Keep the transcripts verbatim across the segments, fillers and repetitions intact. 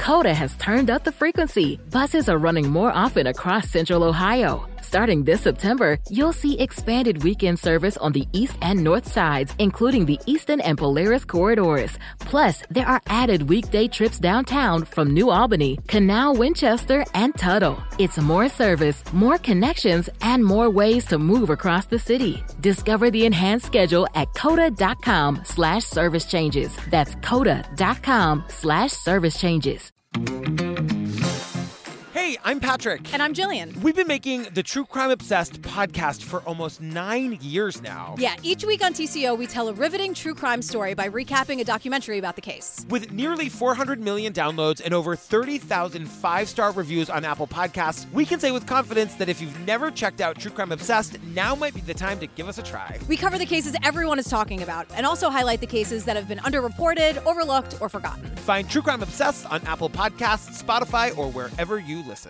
CODA has turned up the frequency. Buses are running more often across Central Ohio. Starting this September, you'll see expanded weekend service on the east and north sides, including the Eastern and Polaris corridors. Plus, there are added weekday trips downtown from New Albany, Canal, Winchester, and Tuttle. It's more service, more connections, and more ways to move across the city. Discover the enhanced schedule at coda.com slash service changes. That's coda.com slash service changes. Hey, I'm Patrick. And I'm Jillian. We've been making the True Crime Obsessed podcast for almost nine years now. Yeah, each week on T C O, we tell a riveting true crime story by recapping a documentary about the case. With nearly four hundred million downloads and over thirty thousand five-star reviews on Apple Podcasts, we can say with confidence that if you've never checked out True Crime Obsessed, now might be the time to give us a try. We cover the cases everyone is talking about and also highlight the cases that have been underreported, overlooked, or forgotten. Find True Crime Obsessed on Apple Podcasts, Spotify, or wherever you listen.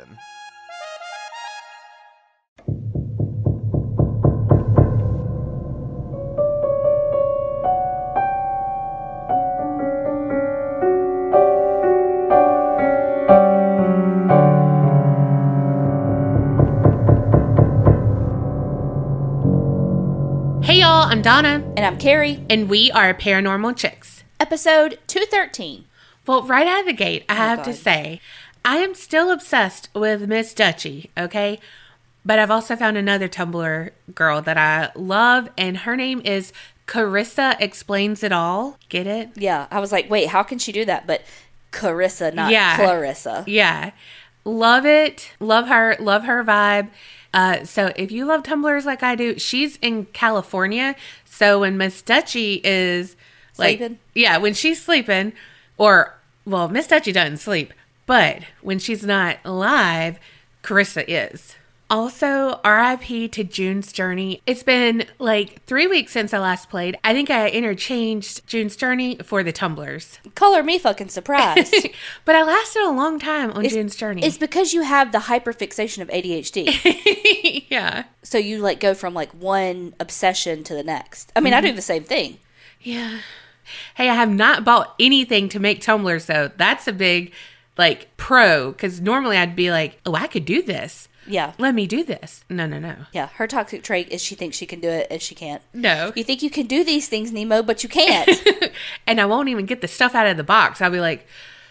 Hey y'all, I'm Donna. And I'm Carrie. And we are Paranormal Chicks. Episode two thirteen. Well, right out of the gate, I oh, have God. to say, I am still obsessed with Miss Dutchie, okay? But I've also found another Tumblr girl that I love, and her name is Carissa Explains It All. Get it? Yeah, I was like, wait, how can she do that? But Carissa, not yeah. Clarissa. Yeah. Love it. Love her. Love her vibe. Uh, so if you love Tumblrs like I do, she's in California. So when Miss Dutchie is like, sleeping? Yeah, when she's sleeping, or, well, Miss Dutchie doesn't sleep, but when she's not live, Carissa is. Also, R I P to June's Journey. It's been like three weeks since I last played. I think I interchanged June's Journey for the Tumblrs. Color me fucking surprised. But I lasted a long time on it's, June's Journey. It's because you have the hyperfixation of A D H D. Yeah. So you like go from like one obsession to the next. I mean, mm-hmm. I do the same thing. Yeah. Hey, I have not bought anything to make Tumblrs, though. That's a big, like, pro. Because normally I'd be like, oh, I could do this. Yeah. Let me do this. No, no, no. Yeah. Her toxic trait is she thinks she can do it and she can't. No. You think you can do these things, Nemo, but you can't. And I won't even get the stuff out of the box. I'll be like,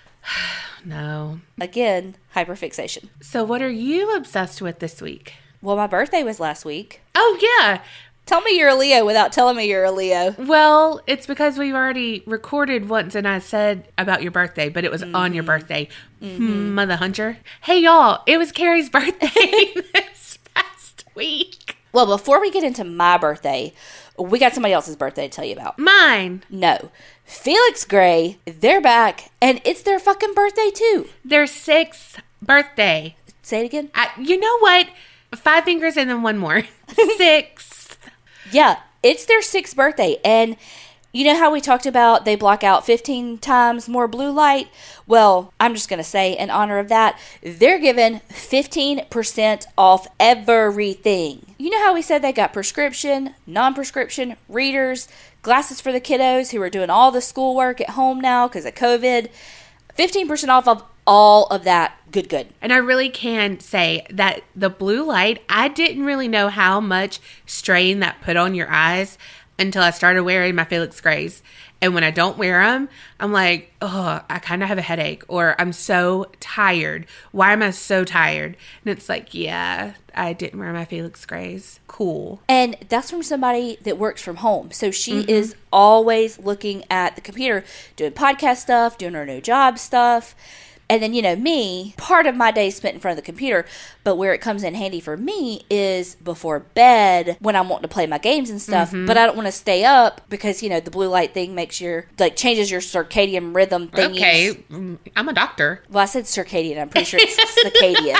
no. Again, hyperfixation. So what are you obsessed with this week? Well, my birthday was last week. Oh, yeah. Tell me you're a Leo without telling me you're a Leo. Well, it's because we've already recorded once and I said about your birthday, but it was mm-hmm. on your birthday. Mm-hmm. Mother Hunter. Hey, y'all, it was Carrie's birthday this past week. Well, before we get into my birthday, we got somebody else's birthday to tell you about. Mine. No. Felix Gray, they're back, and it's their fucking birthday, too. Their sixth birthday. Say it again. I, you know what? Five fingers and then one more. Six. Yeah, it's their sixth birthday, and you know how we talked about they block out fifteen times more blue light? Well, I'm just going to say, in honor of that, they're giving fifteen percent off everything. You know how we said they got prescription, non-prescription, readers, glasses for the kiddos who are doing all the schoolwork at home now because of COVID? fifteen percent off of all of that. Good, good. And I really can say that the blue light, I didn't really know how much strain that put on your eyes until I started wearing my Felix Grays. And when I don't wear them, I'm like, oh, I kind of have a headache, or I'm so tired. Why am I so tired? And it's like, yeah, I didn't wear my Felix Grays. Cool. And that's from somebody that works from home. So she Mm-hmm. is always looking at the computer, doing podcast stuff, doing her new job stuff. And then, you know, me, part of my day is spent in front of the computer, but where it comes in handy for me is before bed when I'm wanting to play my games and stuff, mm-hmm. but I don't want to stay up because, you know, the blue light thing makes your, like, changes your circadian rhythm thingies. Okay, I'm a doctor. Well, I said circadian. I'm pretty sure it's circadian.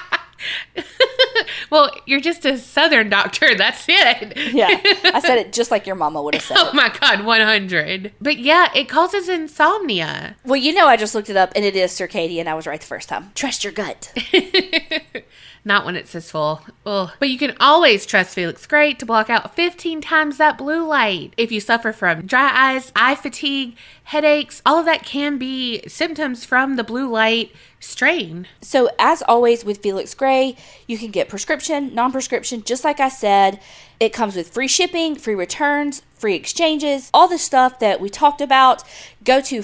Well, you're just a Southern doctor. That's it. Yeah. I said it just like your mama would have said Oh, it. my God, one hundred. But yeah, it causes insomnia. Well, you know, I just looked it up, and it is circadian. I was right the first time. Trust your gut. Not when it's this full. Ugh. But you can always trust Felix Gray to block out fifteen times that blue light. If you suffer from dry eyes, eye fatigue, headaches, all of that can be symptoms from the blue light strain. So as always with Felix Gray, you can get prescription, non-prescription, just like I said. It comes with free shipping, free returns, free exchanges, all the stuff that we talked about. Go to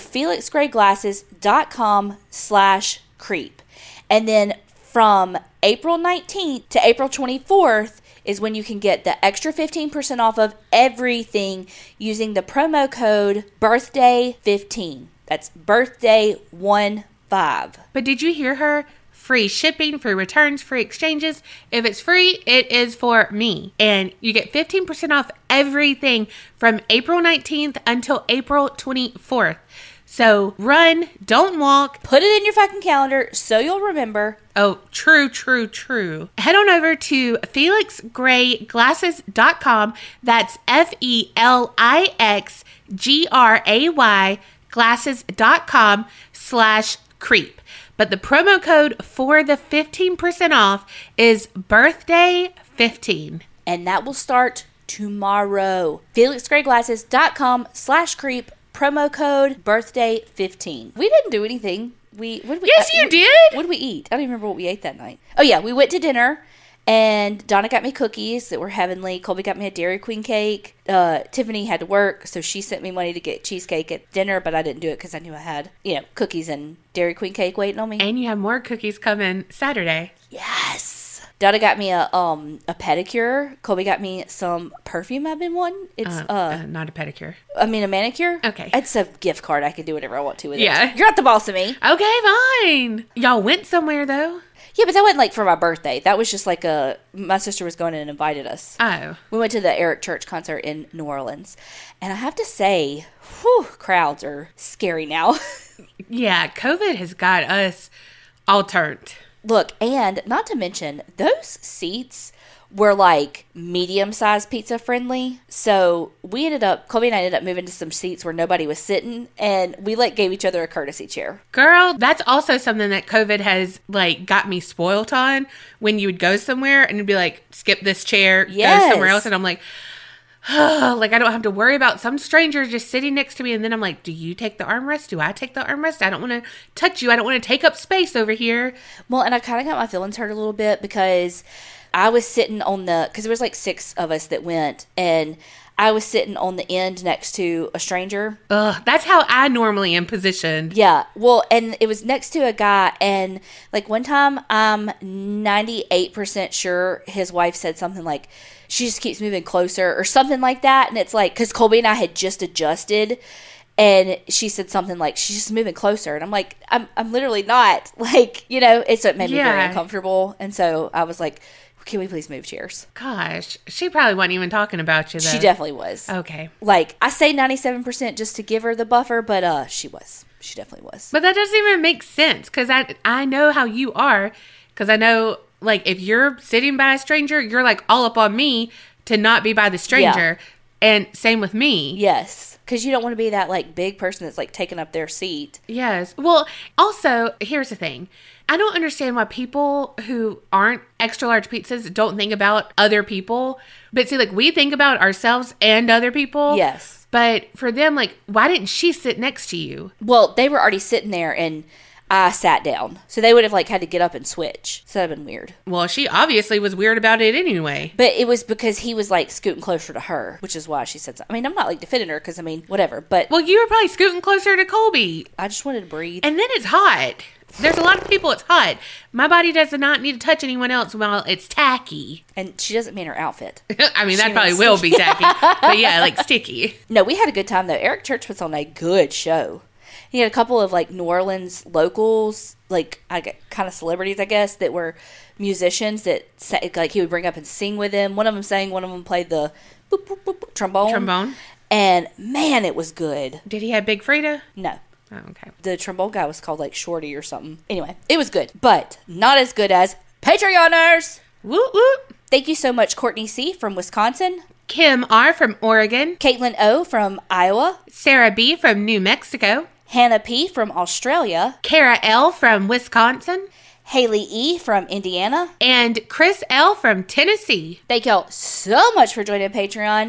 felixgrayglasses.com slash creep. And then from April nineteenth to April twenty-fourth is when you can get the extra fifteen percent off of everything using the promo code birthday fifteen. That's birthday one five. But did you hear her? Free shipping, free returns, free exchanges. If it's free, it is for me. And you get fifteen percent off everything from April nineteenth until April twenty-fourth. So run, don't walk. Put it in your fucking calendar so you'll remember. Oh, true, true, true. Head on over to felix gray glasses dot com. That's F E L I X G R A Y glasses.com slash creep. But the promo code for the fifteen percent off is birthday fifteen. And that will start tomorrow. felixgrayglasses.com slash creep. Promo code birthday fifteen. We didn't do anything. We what did we Yes, uh, you what, did. What did we eat? I don't even remember what we ate that night. Oh yeah, we went to dinner and Donna got me cookies that were heavenly. Colby got me a Dairy Queen cake. Uh, Tiffany had to work, so she sent me money to get cheesecake at dinner, but I didn't do it because I knew I had, you know, cookies and Dairy Queen cake waiting on me. And you have more cookies coming Saturday. Yes. Donna got me a um a pedicure. Colby got me some perfume I've been wanting. It's Uh, uh, uh, not a pedicure. I mean a manicure. Okay. It's a gift card. I can do whatever I want to with Yeah. it. You're not the boss of me. Okay, fine. Y'all went somewhere though. Yeah, but that wasn't like for my birthday. That was just like a my sister was going and invited us. Oh. We went to the Eric Church concert in New Orleans, and I have to say, whew, crowds are scary now. Yeah, COVID has got us all turned. Look, and not to mention, those seats were like medium-sized pizza friendly. So we ended up, Colby and I ended up moving to some seats where nobody was sitting, and we like gave each other a courtesy chair. Girl, that's also something that COVID has like got me spoiled on. When you would go somewhere and it'd be like, skip this chair, Yes. go somewhere else. And I'm like, oh, like I don't have to worry about some stranger just sitting next to me. And then I'm like, do you take the armrest? Do I take the armrest? I don't want to touch you. I don't want to take up space over here. Well, and I kind of got my feelings hurt a little bit because I was sitting on the, because there was like six of us that went, and I was sitting on the end next to a stranger. Ugh, that's how I normally am positioned. Yeah, well, and it was next to a guy, and like one time, I'm ninety-eight percent sure his wife said something like, she just keeps moving closer or something like that. And it's like, because Colby and I had just adjusted, and she said something like, she's just moving closer. And I'm like, I'm I'm literally not. Like, you know, it's what made me very Yeah. uncomfortable. And so I was like, can we please move chairs? Gosh, she probably wasn't even talking about you though. She definitely was. Okay. Like, I say ninety-seven percent just to give her the buffer, but uh, she was. She definitely was. But that doesn't even make sense because I, I know how you are because I know, like, if you're sitting by a stranger, you're, like, all up on me to not be by the stranger. And same with me. Yes. Because you don't want to be that, like, big person that's, like, taking up their seat. Yes. Well, also, here's the thing. I don't understand why people who aren't extra large pizzas don't think about other people. But see, like, we think about ourselves and other people. Yes. But for them, like, why didn't she sit next to you? Well, they were already sitting there, and I sat down. So they would have, like, had to get up and switch. So that would have been weird. Well, she obviously was weird about it anyway. But it was because he was, like, scooting closer to her, which is why she said something. I mean, I'm not, like, defending her because, I mean, whatever. But Well, you were probably scooting closer to Colby. I just wanted to breathe. And then it's hot. There's a lot of people it's hot. My body does not need to touch anyone else while it's tacky. And she doesn't mean her outfit. I mean, that She probably means will be tacky. But yeah, like sticky. No, we had a good time, though. Eric Church puts on a good show. He had a couple of, like, New Orleans locals, like, I get kind of celebrities, I guess, that were musicians that, sa- like, he would bring up and sing with them. One of them sang, one of them played the boop, boop, boop, boop, trombone. Trombone. And, man, it was good. Did he have Big Frida? No. Oh, okay. The trombone guy was called, like, Shorty or something. Anyway, it was good. But not as good as Patreoners. Woot woot. Thank you so much, Courtney C. from Wisconsin. Kim R. from Oregon. Caitlin O. from Iowa. Sarah B. from New Mexico. Hannah P. from Australia. Kara L. from Wisconsin. Haley E. from Indiana. And Chris L. from Tennessee. Thank y'all so much for joining Patreon.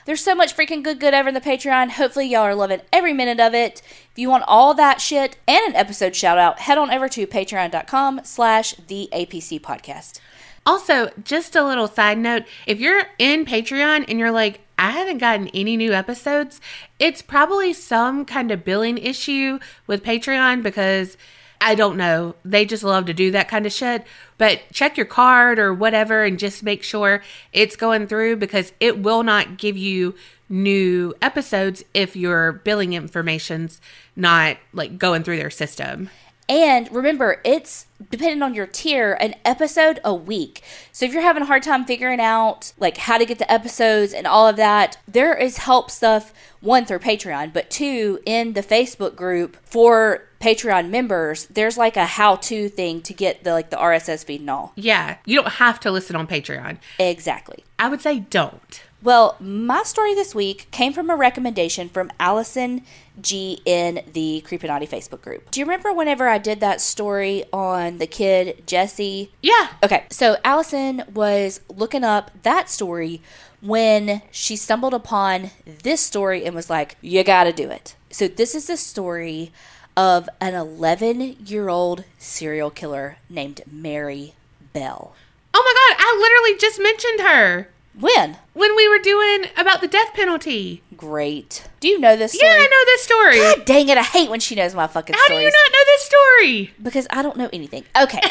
There's so much freaking good good over in the Patreon. Hopefully y'all are loving every minute of it. If you want all that shit and an episode shout out, head on over to patreon.com slash the APC podcast. Also, just a little side note, if you're in Patreon and you're like, I haven't gotten any new episodes, it's probably some kind of billing issue with Patreon because I don't know. They just love to do that kind of shit. But check your card or whatever and just make sure it's going through because it will not give you new episodes if your billing information's not like going through their system. And remember, it's depending on your tier, an episode a week. So if you're having a hard time figuring out like how to get the episodes and all of that, there is help stuff, one, through Patreon, but two, in the Facebook group for Patreon members, there's like a how-to thing to get the like the R S S feed and all. Yeah, you don't have to listen on Patreon. Exactly. I would say don't. Well, my story this week came from a recommendation from Allison G in the Creepy Naughty Facebook group. Do you remember whenever I did that story on the kid, Jesse? Yeah. Okay, so Allison was looking up that story when she stumbled upon this story and was like, you gotta do it. So this is the story of an eleven-year-old serial killer named Mary Bell. Oh my God, I literally just mentioned her. When? When we were doing about the death penalty. Great. Do you know this story? Yeah, I know this story. God dang it, I hate when she knows my fucking How stories. do you not know this story? Because I don't know anything. Okay.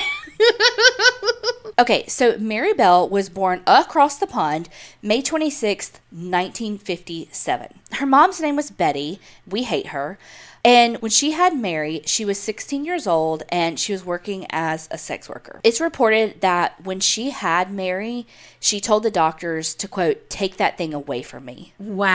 Okay, so Mary Bell was born across the pond May twenty-sixth, nineteen fifty-seven. Her mom's name was Betty. We hate her. And when she had Mary, she was sixteen years old and she was working as a sex worker. It's reported that when she had Mary, she told the doctors to, quote, take that thing away from me.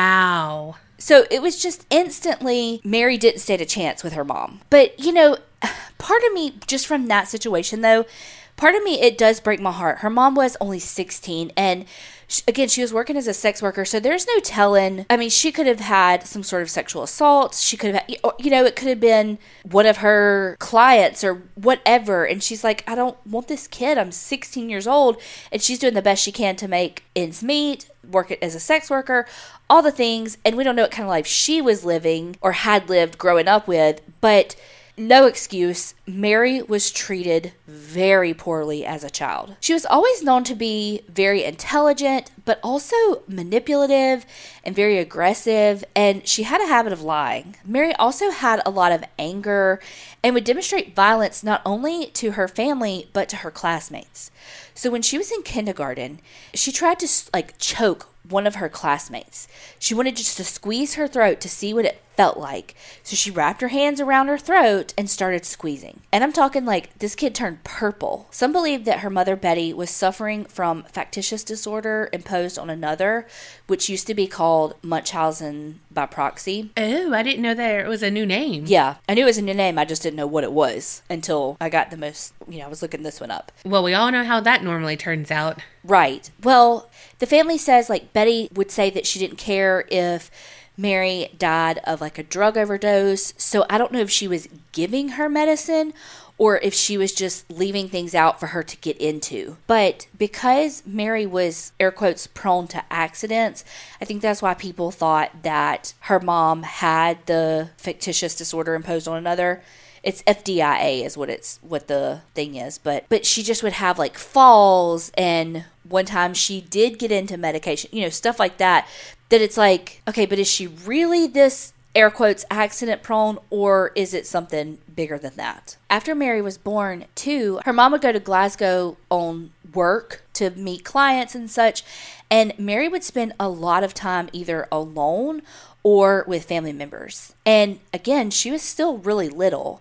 Wow. So it was just instantly, Mary didn't stand a chance with her mom. But, you know, part of me, just from that situation though, part of me, it does break my heart. Her mom was only sixteen and again, she was working as a sex worker, so there's no telling. I mean, she could have had some sort of sexual assault. She could have had, you know, it could have been one of her clients or whatever. And she's like, I don't want this kid. I'm sixteen years old. And she's doing the best she can to make ends meet, work as a sex worker, all the things. And we don't know what kind of life she was living or had lived growing up with, but no excuse, Mary was treated very poorly as a child. She was always known to be very intelligent, but also manipulative and very aggressive, and she had a habit of lying. Mary also had a lot of anger and would demonstrate violence not only to her family, but to her classmates. So when she was in kindergarten, she tried to like choke one of her classmates. She wanted just to squeeze her throat to see what it felt like. So she wrapped her hands around her throat and started squeezing. And I'm talking like this kid turned purple. Some believe that her mother Betty was suffering from factitious disorder imposed on another, which used to be called Munchausen by proxy. Oh, I didn't know that it was a new name. Yeah, I knew it was a new name. I just didn't know what it was until I got the most, you know, I was looking this one up. Well, we all know how that normally turns out. Right. Well, the family says like Betty would say that she didn't care if Mary died of like a drug overdose. So I don't know if she was giving her medicine or if she was just leaving things out for her to get into. But because Mary was, air quotes, prone to accidents, I think that's why people thought that her mom had the fictitious disorder imposed on another. It's F D I A is what it's what the thing is, but but she just would have like falls, and one time she did get into medication, you know, stuff like that. That it's like, okay, but is she really this air quotes accident prone, or is it something bigger than that? After Mary was born, too, her mom would go to Glasgow on work to meet clients and such, and Mary would spend a lot of time either alone or with family members. And again, she was still really little.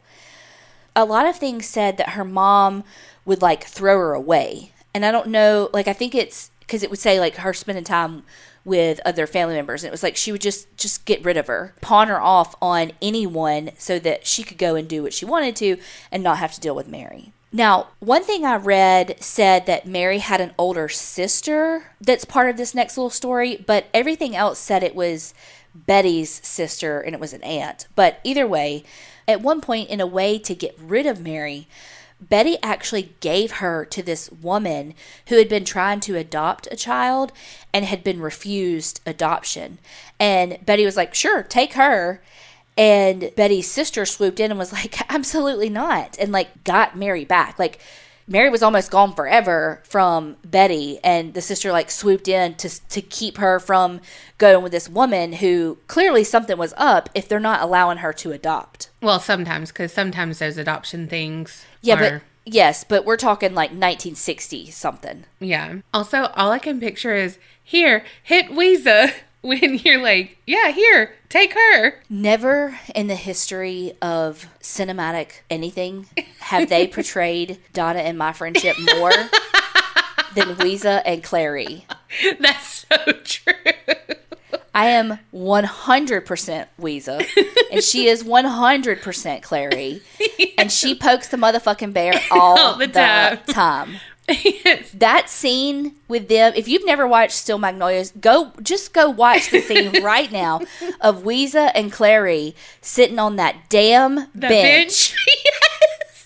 A lot of things said that her mom would like throw her away. And I don't know, like I think it's because it would say like her spending time with other family members. And it was like she would just, just get rid of her, pawn her off on anyone so that she could go and do what she wanted to and not have to deal with Mary. Now, one thing I read said that Mary had an older sister that's part of this next little story, but everything else said it was Betty's sister and it was an aunt. But either way, at one point, in a way to get rid of Mary, Betty actually gave her to this woman who had been trying to adopt a child and had been refused adoption. And Betty was like, sure, take her. And Betty's sister swooped in and was like, absolutely not. And like got Mary back. Like Mary was almost gone forever from Betty. And the sister like swooped in to, to keep her from going with this woman who clearly something was up if they're not allowing her to adopt. Well, sometimes, because sometimes those adoption things Yeah, are... but yes, but we're talking like nineteen sixty something. Yeah. Also, all I can picture is, here, hit Weezer. When you're like, yeah, here, take her. Never in the history of cinematic anything have they portrayed Donna and My Friendship more than Weezer and Clary. That's so true. I am one hundred percent Weezer, and she is one hundred percent Clary, yeah. And she pokes the motherfucking bear all, all the, the time. time. Yes. That scene with them, if you've never watched Steel Magnolias, go just go watch the scene right now of Weezer and Clary sitting on that damn the bench. bench. Yes.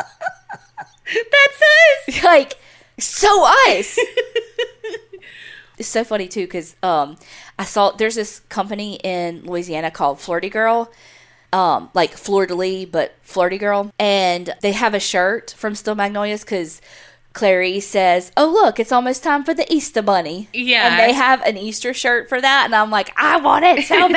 That's us. Like, so us. It's so funny too because um, I saw there's this company in Louisiana called Flirty Girl. Um, like Fleur de Lis, but Flirty Girl. And they have a shirt from Steel Magnolias because Clary says, oh, look, it's almost time for the Easter Bunny. Yeah. And they have an Easter shirt for that. And I'm like, I want it so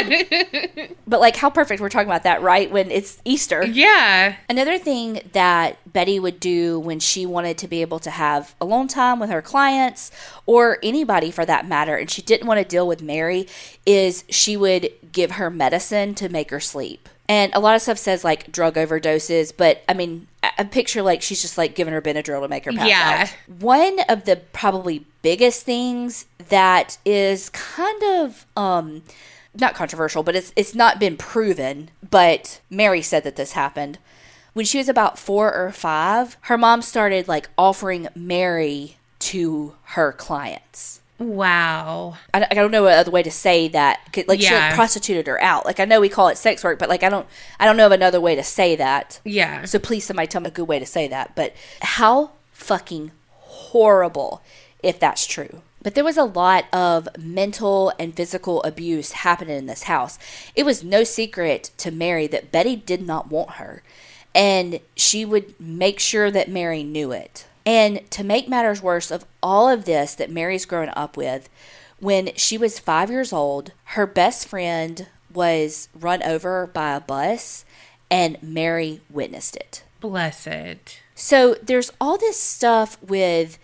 bad. But, like, how perfect we're talking about that, right? When it's Easter. Yeah. Another thing that Betty would do when she wanted to be able to have alone time with her clients or anybody for that matter, and she didn't want to deal with Mary, is she would give her medicine to make her sleep. And a lot of stuff says, like, drug overdoses, but, I mean, I picture, like, she's just, like, giving her Benadryl to make her pass yeah. out. One of the probably biggest things that is kind of, um, not controversial, but it's it's not been proven, but Mary said that this happened. When she was about four or five, her mom started, like, offering Mary to her clients. Wow. I, I don't know what other way to say that. Like, yeah. she like, prostituted her out. Like, I know we call it sex work, but, like, I don't I don't know of another way to say that. Yeah. So please somebody tell me a good way to say that. But how fucking horrible if that's true. But there was a lot of mental and physical abuse happening in this house. It was no secret to Mary that Betty did not want her. And she would make sure that Mary knew it. And to make matters worse of all of this that Mary's grown up with, when she was five years old, her best friend was run over by a bus and Mary witnessed it. Blessed. So there's all this stuff with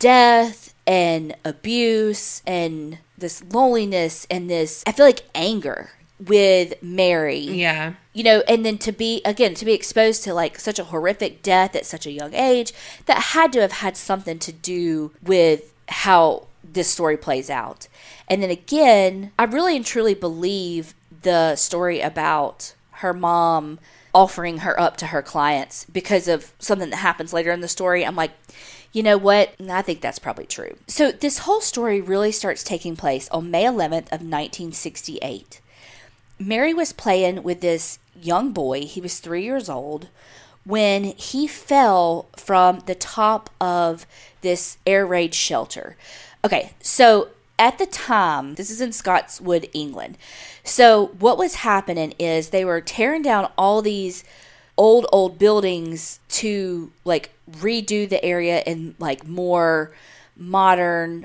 death and abuse and this loneliness and this, I feel like, anger with Mary. Yeah. You know, and then to be, again, to be exposed to like such a horrific death at such a young age, that had to have had something to do with how this story plays out. And then again, I really and truly believe the story about her mom offering her up to her clients because of something that happens later in the story. I'm like, you know what? I think that's probably true. So this whole story really starts taking place on May eleventh of nineteen sixty-eight. Mary was playing with this young boy. He was three years old when he fell from the top of this air raid shelter. Okay, so at the time, this is in Scotswood, England. So what was happening is they were tearing down all these old, old buildings to like redo the area in like more modern,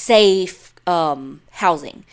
safe um, housing.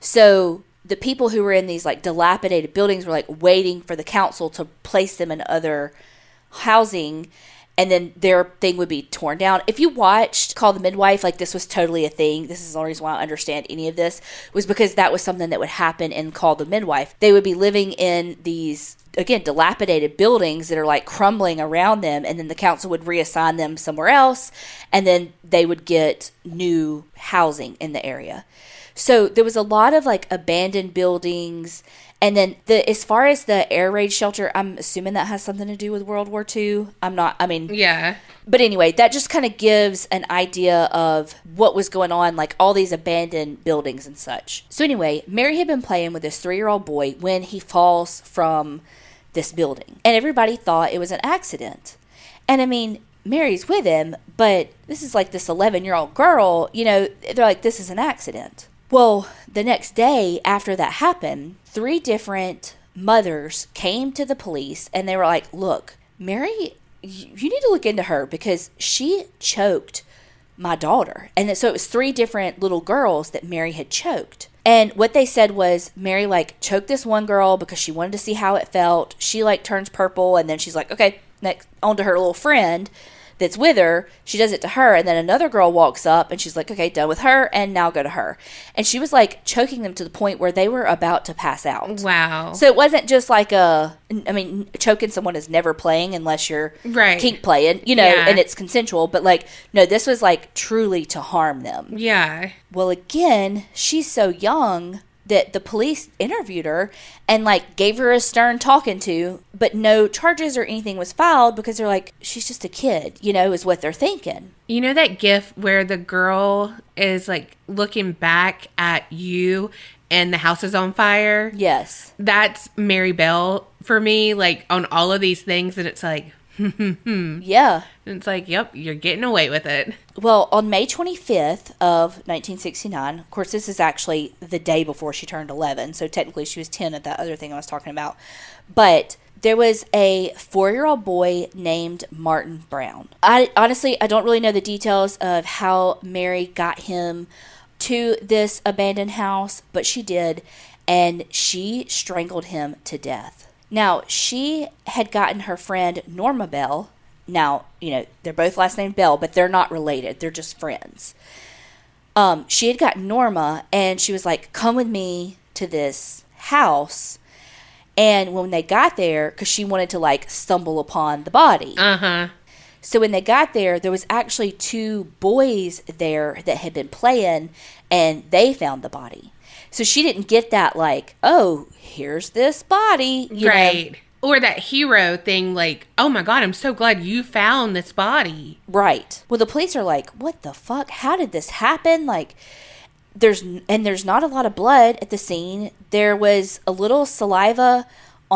So the people who were in these like dilapidated buildings were like waiting for the council to place them in other housing, and then their thing would be torn down. If you watched Call the Midwife, like this was totally a thing. This is the only reason why I understand any of this, was because that was something that would happen in Call the Midwife. They would be living in these, again, dilapidated buildings that are like crumbling around them, and then the council would reassign them somewhere else, and then they would get new housing in the area. So there was a lot of like abandoned buildings. And then the as far as the air raid shelter, I'm assuming that has something to do with World War Two. I'm not, I mean. Yeah. But anyway, that just kind of gives an idea of what was going on, like all these abandoned buildings and such. So anyway, Mary had been playing with this three-year-old boy when he falls from this building. And everybody thought it was an accident. And I mean, Mary's with him, but this is like this eleven-year-old girl, you know, they're like, this is an accident. Well, the next day after that happened, three different mothers came to the police and they were like, look, Mary, you need to look into her because she choked my daughter. And so it was three different little girls that Mary had choked. And what they said was Mary, like, choked this one girl because she wanted to see how it felt. She, like, turns purple, and then she's like, okay, next, on to her little friend that's with her. She does it to her, and then another girl walks up, and she's like, okay, done with her, and now go to her. And she was, like, choking them to the point where they were about to pass out. Wow. So it wasn't just like a, I mean, choking someone is never playing unless you're right. kink playing, you know, Yeah. and it's consensual. But, like, no, this was, like, truly to harm them. Yeah. Well, again, she's so young that the police interviewed her and, like, gave her a stern talking to, but no charges or anything was filed because they're like, she's just a kid, you know, is what they're thinking. You know that gif where the girl is, like, looking back at you and the house is on fire? Yes. That's Mary Bell for me, like, on all of these things, and it's like, Yeah. and it's like, yep, you're getting away with it. Well, on May twenty-fifth of nineteen sixty-nine, of course, this is actually the day before she turned eleven, so technically she was ten at that other thing I was talking about. But there was a four-year-old boy named Martin Brown. I honestly, I don't really know the details of how Mary got him to this abandoned house, but she did, and she strangled him to death. Now, she had gotten her friend Norma Bell. Now, you know, they're both last name Bell, but they're not related. They're just friends. Um, she had gotten Norma, and she was like, come with me to this house. And when they got there, because she wanted to, like, stumble upon the body. Uh-huh. So when they got there, there was actually two boys there that had been playing, and they found the body. So she didn't get that, like, oh, here's this body. You Right. know? Or that hero thing, like, oh my God, I'm so glad you found this body. Right. Well, the police are like, what the fuck? How did this happen? Like, there's, and there's not a lot of blood at the scene. There was a little saliva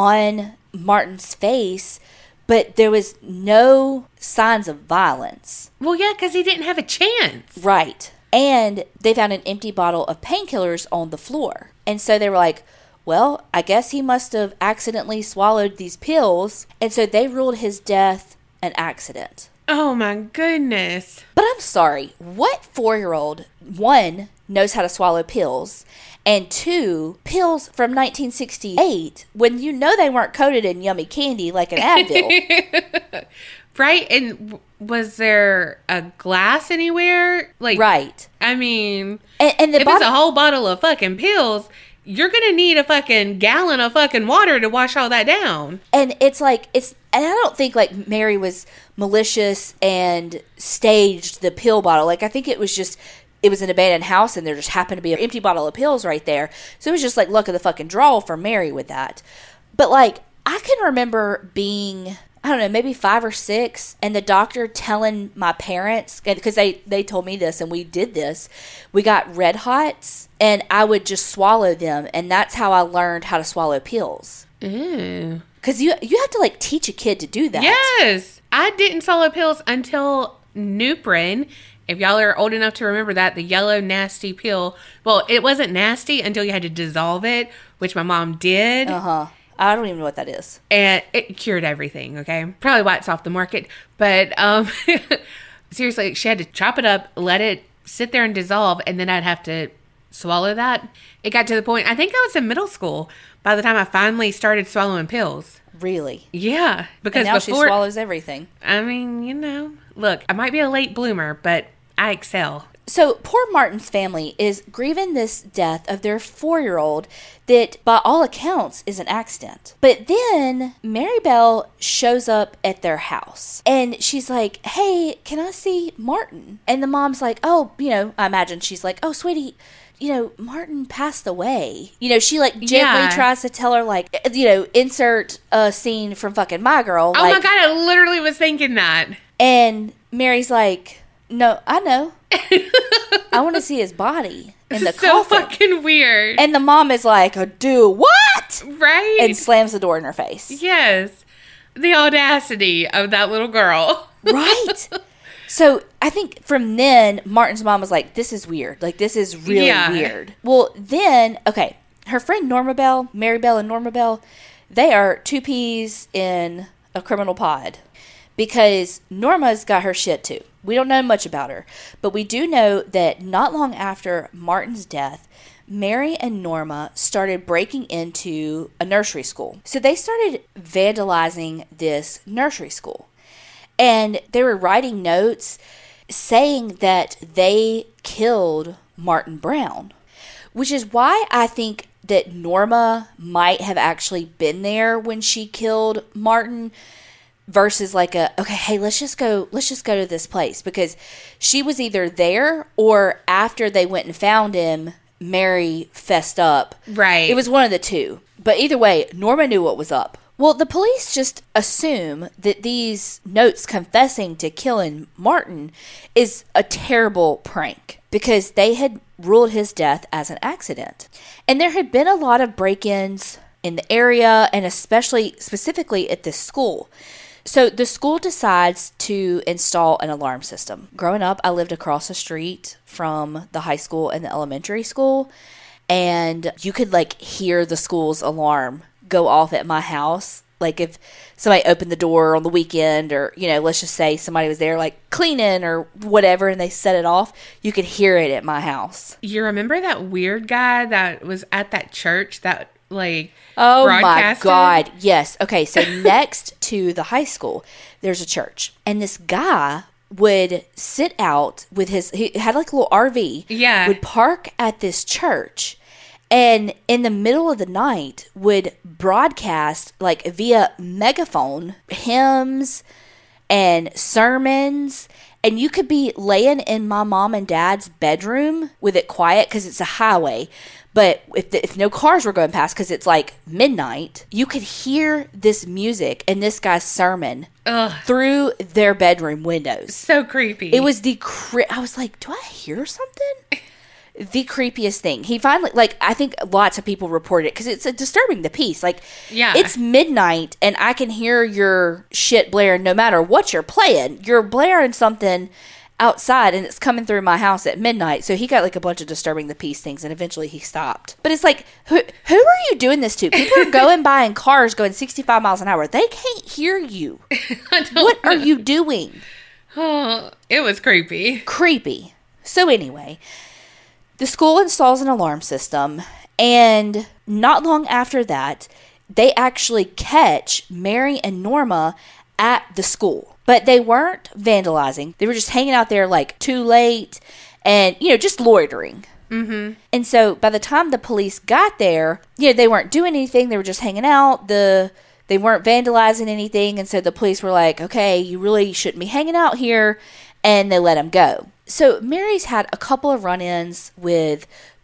on Martin's face, but there was no signs of violence. Well, yeah, because he didn't have a chance. Right. And they found an empty bottle of painkillers on the floor. And so they were like, well, I guess he must have accidentally swallowed these pills. And so they ruled his death an accident. Oh my goodness. But I'm sorry, what four-year-old, one, knows how to swallow pills, and two, pills from nineteen sixty-eight, when you know they weren't coated in yummy candy like an Advil? Right? And w- was there a glass anywhere? Like, Right. I mean, And, and the if bottom, it's a whole bottle of fucking pills, you're going to need a fucking gallon of fucking water to wash all that down. and it's like, it's, and I don't think like Mary was malicious and staged the pill bottle. Like, I think it was just, it was an abandoned house and there just happened to be an empty bottle of pills right there. So it was just like luck of the fucking draw for Mary with that. But like, I can remember being, I don't know, maybe five or six, and the doctor telling my parents, because they, they told me this and we did this, we got Red Hots and I would just swallow them, and that's how I learned how to swallow pills. Ew. Because you, you have to like teach a kid to do that. Yes. I didn't swallow pills until Nuprin. If y'all are old enough to remember that, the yellow nasty pill. Well, it wasn't nasty until you had to dissolve it, which my mom did. Uh-huh. I don't even know what that is. And it cured everything, okay? Probably why it's off the market. But um, seriously, she had to chop it up, let it sit there and dissolve, and then I'd have to swallow that. It got to the point, I think I was in middle school by the time I finally started swallowing pills. Really? Yeah. Because And now before, she swallows everything. I mean, you know, look, I might be a late bloomer, but I excel. So poor Martin's family is grieving this death of their four-year-old that, by all accounts, is an accident. But then Mary Bell shows up at their house, and she's like, hey, can I see Martin? And the mom's like, oh, you know, I imagine she's like, oh, sweetie, you know, Martin passed away. You know, she, like, gently Yeah. tries to tell her, like, you know, insert a scene from fucking My Girl. Oh like, my God, I literally was thinking that. And Mary's like, no, I know. I want to see his body in the So coffin. fucking weird. And the mom is like, do what? Right? And slams the door in her face. Yes. The audacity of that little girl. Right. So I think from then, Martin's mom was like, this is weird. Like, this is really Yeah. weird. Well, then, okay, her friend Norma Bell, Mary Bell and Norma Bell, they are two peas in a criminal pod because Norma's got her shit too. We don't know much about her, but we do know that not long after Martin's death, Mary and Norma started breaking into a nursery school. So they started vandalizing this nursery school. And they were writing notes saying that they killed Martin Brown, which is why I think that Norma might have actually been there when she killed Martin versus like a, okay, hey, let's just go, let's just go to this place, because she was either there or after they went and found him, Mary fessed up. Right. It was one of the two. But either way, Norma knew what was up. Well, the police just assume that these notes confessing to killing Martin is a terrible prank because they had ruled his death as an accident. And there had been a lot of break-ins in the area and especially specifically at this school. So the school decides to install an alarm system. Growing up, I lived across the street from the high school and the elementary school, and you could like hear the school's alarm go off at my house. Like if somebody opened the door on the weekend, or, you know, let's just say somebody was there like cleaning or whatever and they set it off, you could hear it at my house. You remember that weird guy that was at that church that like Oh my broadcasted? God. Yes. Okay. So next to the high school, there's a church, and this guy would sit out with his, he had like a little R V. Yeah. Would park at this church, and in the middle of the night would broadcast like via megaphone hymns and sermons. And you could be laying in my mom and dad's bedroom with it quiet because it's a highway. But if, the, if no cars were going past because it's like midnight, you could hear this music and this guy's sermon Ugh. through their bedroom windows. So creepy. It was the cre- I was like, do I hear something? The creepiest thing. He finally, like, I think lots of people reported it because it's a disturbing the peace. Like, Yeah. it's midnight and I can hear your shit blaring no matter what you're playing. You're blaring something outside and it's coming through my house at midnight. So he got like a bunch of disturbing the peace things and eventually he stopped. But it's like, who, who are you doing this to? People are going by in cars going sixty-five miles an hour. They can't hear you. I don't What are know. you doing? Oh, it was creepy. Creepy. So anyway, the school installs an alarm system, and not long after that, they actually catch Mary and Norma at the school. But they weren't vandalizing. They were just hanging out there like too late and, you know, just loitering. Mm-hmm. And so by the time the police got there, you know, they weren't doing anything. They were just hanging out. The They weren't vandalizing anything. And so the police were like, okay, you really shouldn't be hanging out here. And they let them go. So Mary's had a couple of run-ins with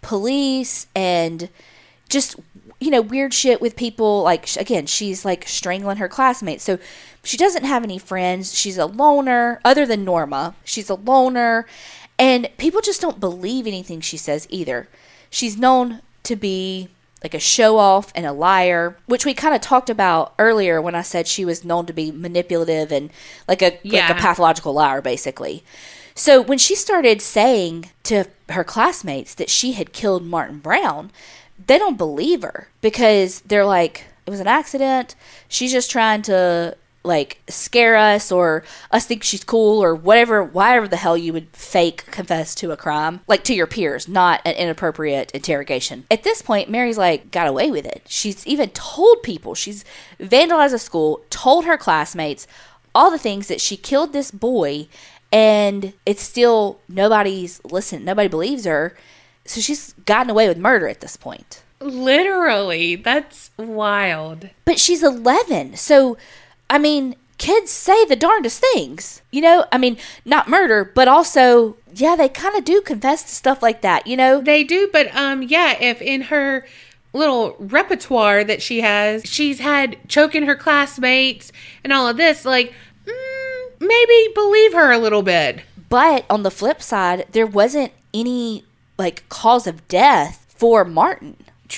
police and just, you know, weird shit with people. Like, again, she's like strangling her classmates. So she doesn't have any friends. She's a loner, other than Norma. She's a loner. And people just don't believe anything she says either. She's known to be like a show-off and a liar, which we kind of talked about earlier when I said she was known to be manipulative and like a Yeah. like a pathological liar, basically. So when she started saying to her classmates that she had killed Martin Brown, they don't believe her because they're like, it was an accident. She's just trying to like scare us or us think she's cool or whatever, whatever the hell you would fake confess to a crime, like to your peers, not an inappropriate interrogation. At this point, Mary's like got away with it. She's even told people, she's vandalized a school, told her classmates all the things that she killed this boy, and it's still nobody's listened. Nobody believes her. So she's gotten away with murder at this point. Literally. That's wild. But she's eleven. So, I mean, kids say the darndest things. You know, I mean, not murder, but also, yeah, they kind of do confess to stuff like that, you know? They do, but um, yeah, if in her little repertoire that she has, she's had choking her classmates and all of this, like, mm, maybe believe her a little bit. But on the flip side, there wasn't any, like, cause of death for Martin. True.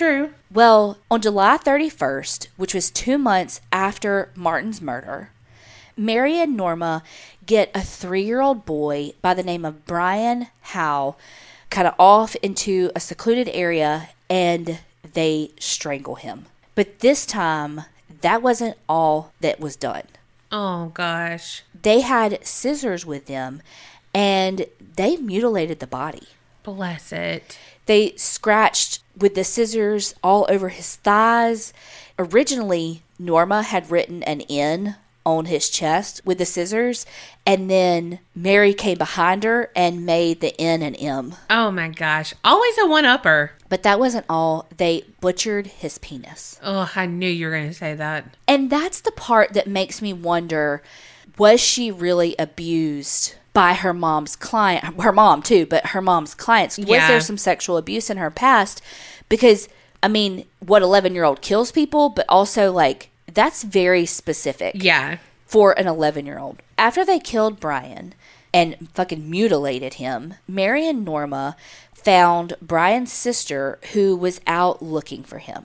Well, on July thirty-first, which was two months after Martin's murder, Mary and Norma get a three-year-old boy by the name of Brian Howe kind of off into a secluded area, and they strangle him. But this time, that wasn't all that was done. Oh, gosh. They had scissors with them, and they mutilated the body. Bless it. They scratched with the scissors all over his thighs. Originally, Norma had written an N on his chest with the scissors, and then Mary came behind her and made the N an M. Oh my gosh. Always a one-upper. But that wasn't all. They butchered his penis. Oh, I knew you were going to say that. And that's the part that makes me wonder, was she really abused by her mom's client? Her mom too, but her mom's clients. Was Yeah. there some sexual abuse in her past? Because, I mean, what eleven-year-old kills people, but also, like, that's very specific. Yeah. For an eleven-year-old. After they killed Brian and fucking mutilated him, Mary and Norma found Brian's sister, who was out looking for him.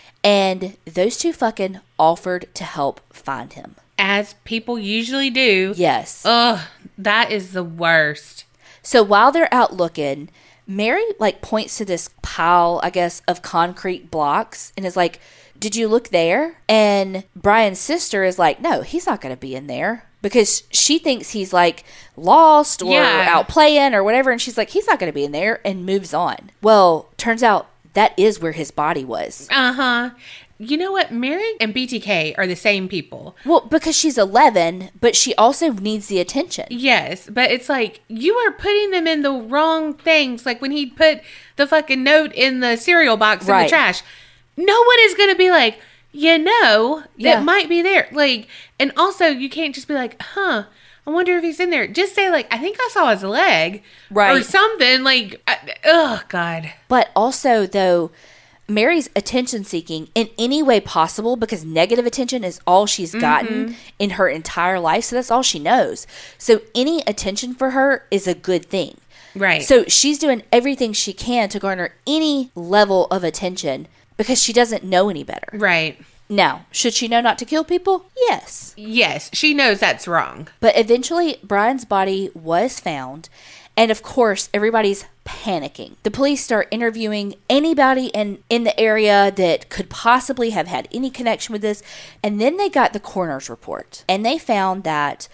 And those two fucking offered to help find him. As people usually do. Yes. Ugh, that is the worst. So while they're out looking, Mary, like, points to this pile, I guess, of concrete blocks and is like, did you look there? And Brian's sister is like, no, he's not going to be in there. Because she thinks he's, like, lost or Yeah. out playing or whatever. And she's like, he's not going to be in there, and moves on. Well, turns out that is where his body was. Uh-huh. You know what? Mary and B T K are the same people. Well, because she's eleven, but she also needs the attention. Yes, but it's like, you are putting them in the wrong things. Like when he put the fucking note in the cereal box in Right. the trash. No one is going to be like, you know, that Yeah. might be there. Like, and also you can't just be like, huh, I wonder if he's in there. Just say like, I think I saw his leg. Right. Or something like, oh God. But also, though, Mary's attention seeking in any way possible, because negative attention is all she's gotten mm-hmm. in her entire life. So that's all she knows. So any attention for her is a good thing. Right. So she's doing everything she can to garner any level of attention because she doesn't know any better. Right. Now, should she know not to kill people? Yes. Yes, she knows that's wrong. But eventually, Brian's body was found. And of course, everybody's panicking. The police start interviewing anybody in, in the area that could possibly have had any connection with this. And then they got the coroner's report. And they found that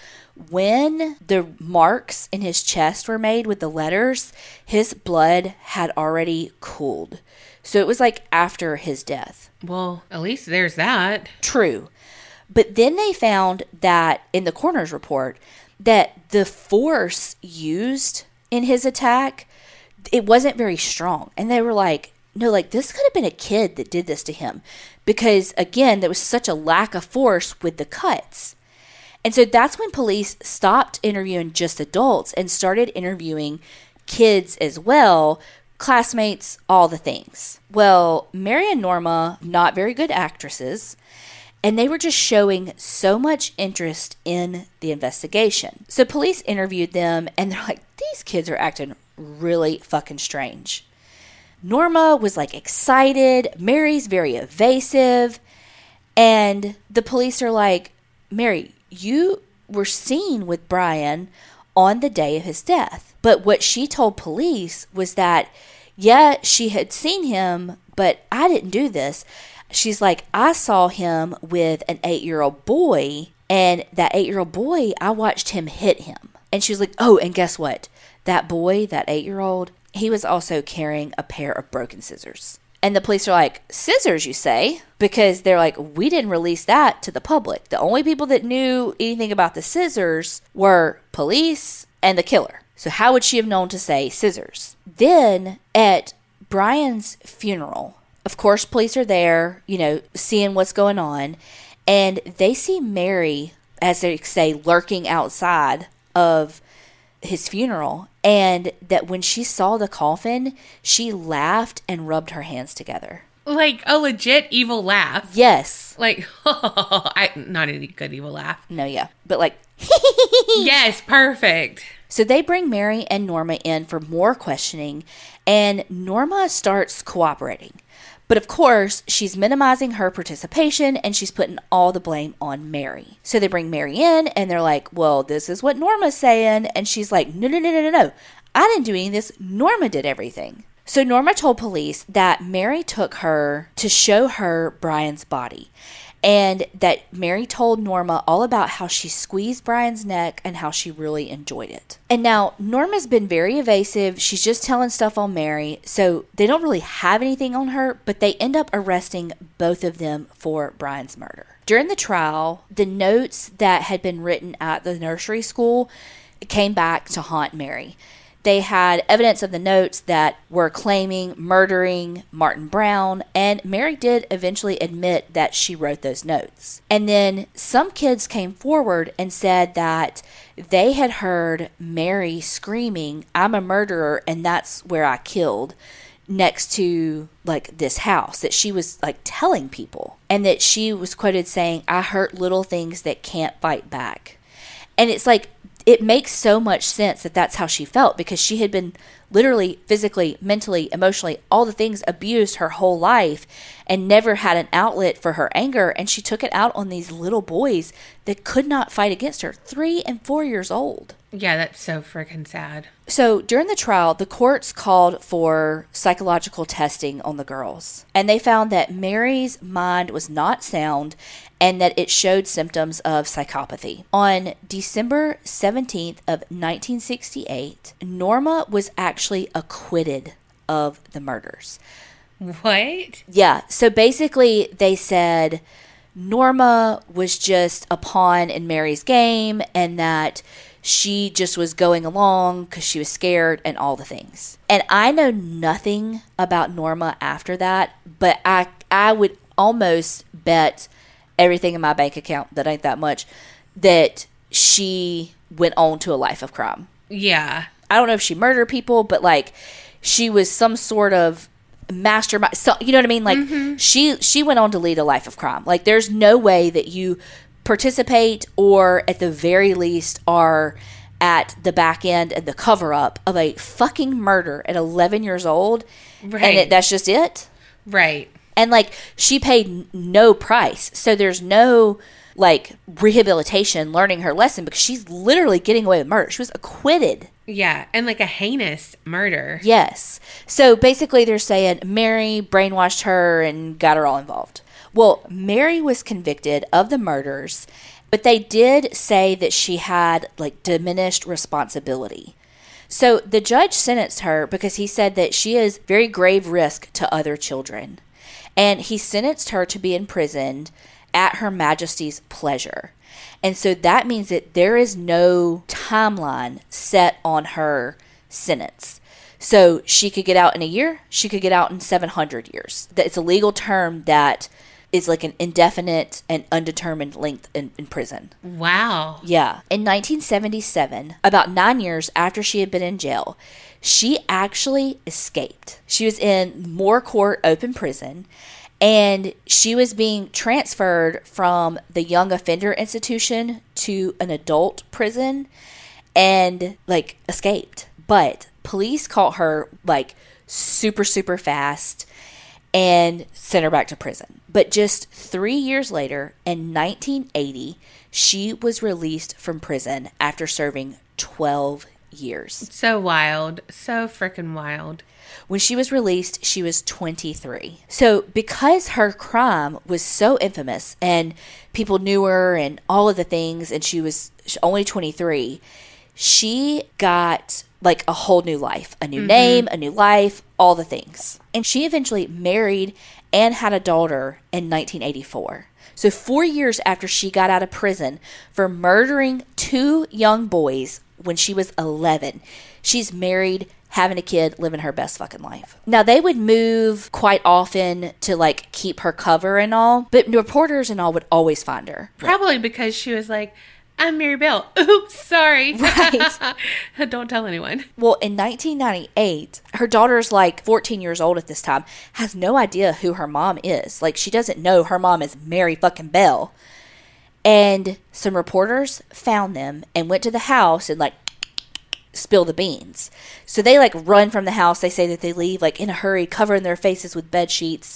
when the marks in his chest were made with the letters, his blood had already cooled. So it was like after his death. Well, at least there's that. True. But then they found that in the coroner's report that the force used in his attack, it wasn't very strong. And they were like, no, like this could have been a kid that did this to him. Because again, there was such a lack of force with the cuts. And so that's when police stopped interviewing just adults and started interviewing kids as well, classmates, all the things. Well, Mary and Norma, not very good actresses, and they were just showing so much interest in the investigation. So police interviewed them, and they're like, these kids are acting really fucking strange. Norma was like excited. Mary's very evasive. And the police are like, Mary, you were seen with Brian on the day of his death. But what she told police was that, yeah, she had seen him, but I didn't do this. She's like, I saw him with an eight-year-old boy, and that eight-year-old boy, I watched him hit him. And she was like, oh, and guess what? That boy, that eight-year-old, he was also carrying a pair of broken scissors. And the police are like, scissors, you say? Because they're like, we didn't release that to the public. The only people that knew anything about the scissors were police and the killer. So how would she have known to say scissors? Then at Brian's funeral, of course, police are there, you know, seeing what's going on. And they see Mary, as they say, lurking outside of his funeral. And that when she saw the coffin, she laughed and rubbed her hands together. Like a legit evil laugh. Yes. Like, I, not a good evil laugh. No, yeah. But like, yes, perfect. So they bring Mary and Norma in for more questioning, and Norma starts cooperating. But of course, she's minimizing her participation and she's putting all the blame on Mary. So they bring Mary in and they're like, well, this is what Norma's saying. And she's like, no, no, no, no, no, no. I didn't do any of this. Norma did everything. So Norma told police that Mary took her to show her Brian's body. And that Mary told Norma all about how she squeezed Brian's neck and how she really enjoyed it. And now Norma's been very evasive. She's just telling stuff on Mary. So they don't really have anything on her, but they end up arresting both of them for Brian's murder. During the trial, the notes that had been written at the nursery school came back to haunt Mary. They had evidence of the notes that were claiming murdering Martin Brown, and Mary did eventually admit that she wrote those notes. And then some kids came forward and said that they had heard Mary screaming, "I'm a murderer, and that's where I killed," next to like this house, that she was like telling people, and that she was quoted saying, "I hurt little things that can't fight back." And it's like, it makes so much sense that that's how she felt, because she had been literally, physically, mentally, emotionally, all the things abused her whole life and never had an outlet for her anger. And she took it out on these little boys that could not fight against her, three and four years old. Yeah, that's so freaking sad. So during the trial, the courts called for psychological testing on the girls. And they found that Mary's mind was not sound and that it showed symptoms of psychopathy. On December seventeenth of nineteen sixty-eight, Norma was actually acquitted of the murders. What? Yeah. So basically they said Norma was just a pawn in Mary's game and that she just was going along because she was scared and all the things. And I know nothing about Norma after that, but I I would almost bet everything in my bank account that ain't that much that she went on to a life of crime. Yeah. I don't know if she murdered people, but like she was some sort of mastermind. So, you know what I mean? Like mm-hmm. she she went on to lead a life of crime. Like there's no way that you participate or at the very least are at the back end and the cover up of a fucking murder at eleven years old. Right. And it, that's just it. Right. And like she paid no price. So there's no like rehabilitation, learning her lesson, because she's literally getting away with murder. She was acquitted. Yeah. And like a heinous murder. Yes. So basically they're saying Mary brainwashed her and got her all involved. Well, Mary was convicted of the murders, but they did say that she had like diminished responsibility. So the judge sentenced her because he said that she is very grave risk to other children. And he sentenced her to be imprisoned at Her Majesty's pleasure. And so that means that there is no timeline set on her sentence. So she could get out in a year, she could get out in seven hundred years. It's a legal term that is like an indefinite and undetermined length in, in prison. Wow. Yeah. In nineteen seventy-seven, about nine years after she had been in jail, she actually escaped. She was in Moore Court Open Prison, and she was being transferred from the Young Offender Institution to an adult prison and, like, escaped. But police caught her, like, super, super fast and sent her back to prison. But just three years later, in nineteen eighty, she was released from prison after serving twelve years. So wild. So freaking wild. When she was released, she was twenty-three. So because her crime was so infamous and people knew her and all of the things, and she was only twenty-three, she got like a whole new life, a new mm-hmm. name, a new life, all the things. And she eventually married and had a daughter in nineteen eighty-four. So four years after she got out of prison for murdering two young boys when she was eleven, she's married, having a kid, living her best fucking life. Now, they would move quite often to, like, keep her cover and all, but reporters and all would always find her. Probably because she was like, I'm Mary Bell. Oops, sorry. Right. Don't tell anyone. Well, in nineteen ninety-eight, her daughter's like fourteen years old at this time, has no idea who her mom is. Like, she doesn't know her mom is Mary fucking Bell. And some reporters found them and went to the house and, like, spill the beans. So they like run from the house. They say that they leave like in a hurry, covering their faces with bed sheets.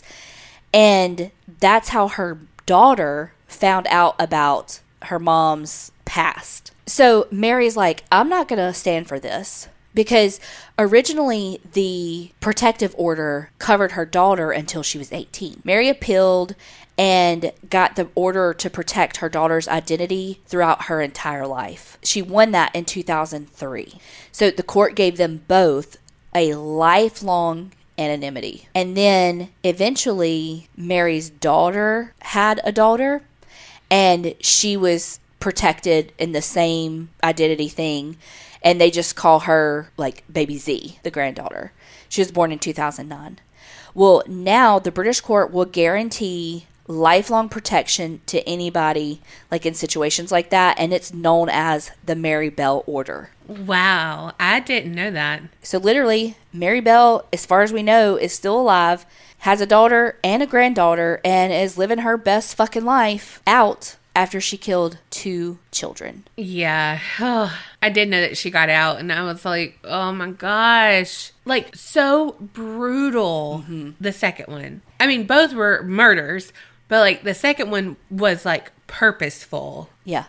And that's how her daughter found out about her mom's past. So Mary's like, I'm not going to stand for this. Because originally the protective order covered her daughter until she was eighteen. Mary appealed and got the order to protect her daughter's identity throughout her entire life. She won that in two thousand three. So the court gave them both a lifelong anonymity. And then eventually Mary's daughter had a daughter, and she was protected in the same identity thing. And they just call her like Baby Z, the granddaughter. She was born in two thousand nine. Well, now the British court will guarantee lifelong protection to anybody like in situations like that. And it's known as the Mary Bell Order. Wow. I didn't know that. So literally, Mary Bell, as far as we know, is still alive, has a daughter and a granddaughter, and is living her best fucking life out after she killed two children. Yeah. Oh, I did know that she got out, and I was like, oh my gosh. Like, so brutal, mm-hmm. The second one. I mean, both were murders, but like the second one was like purposeful. Yeah.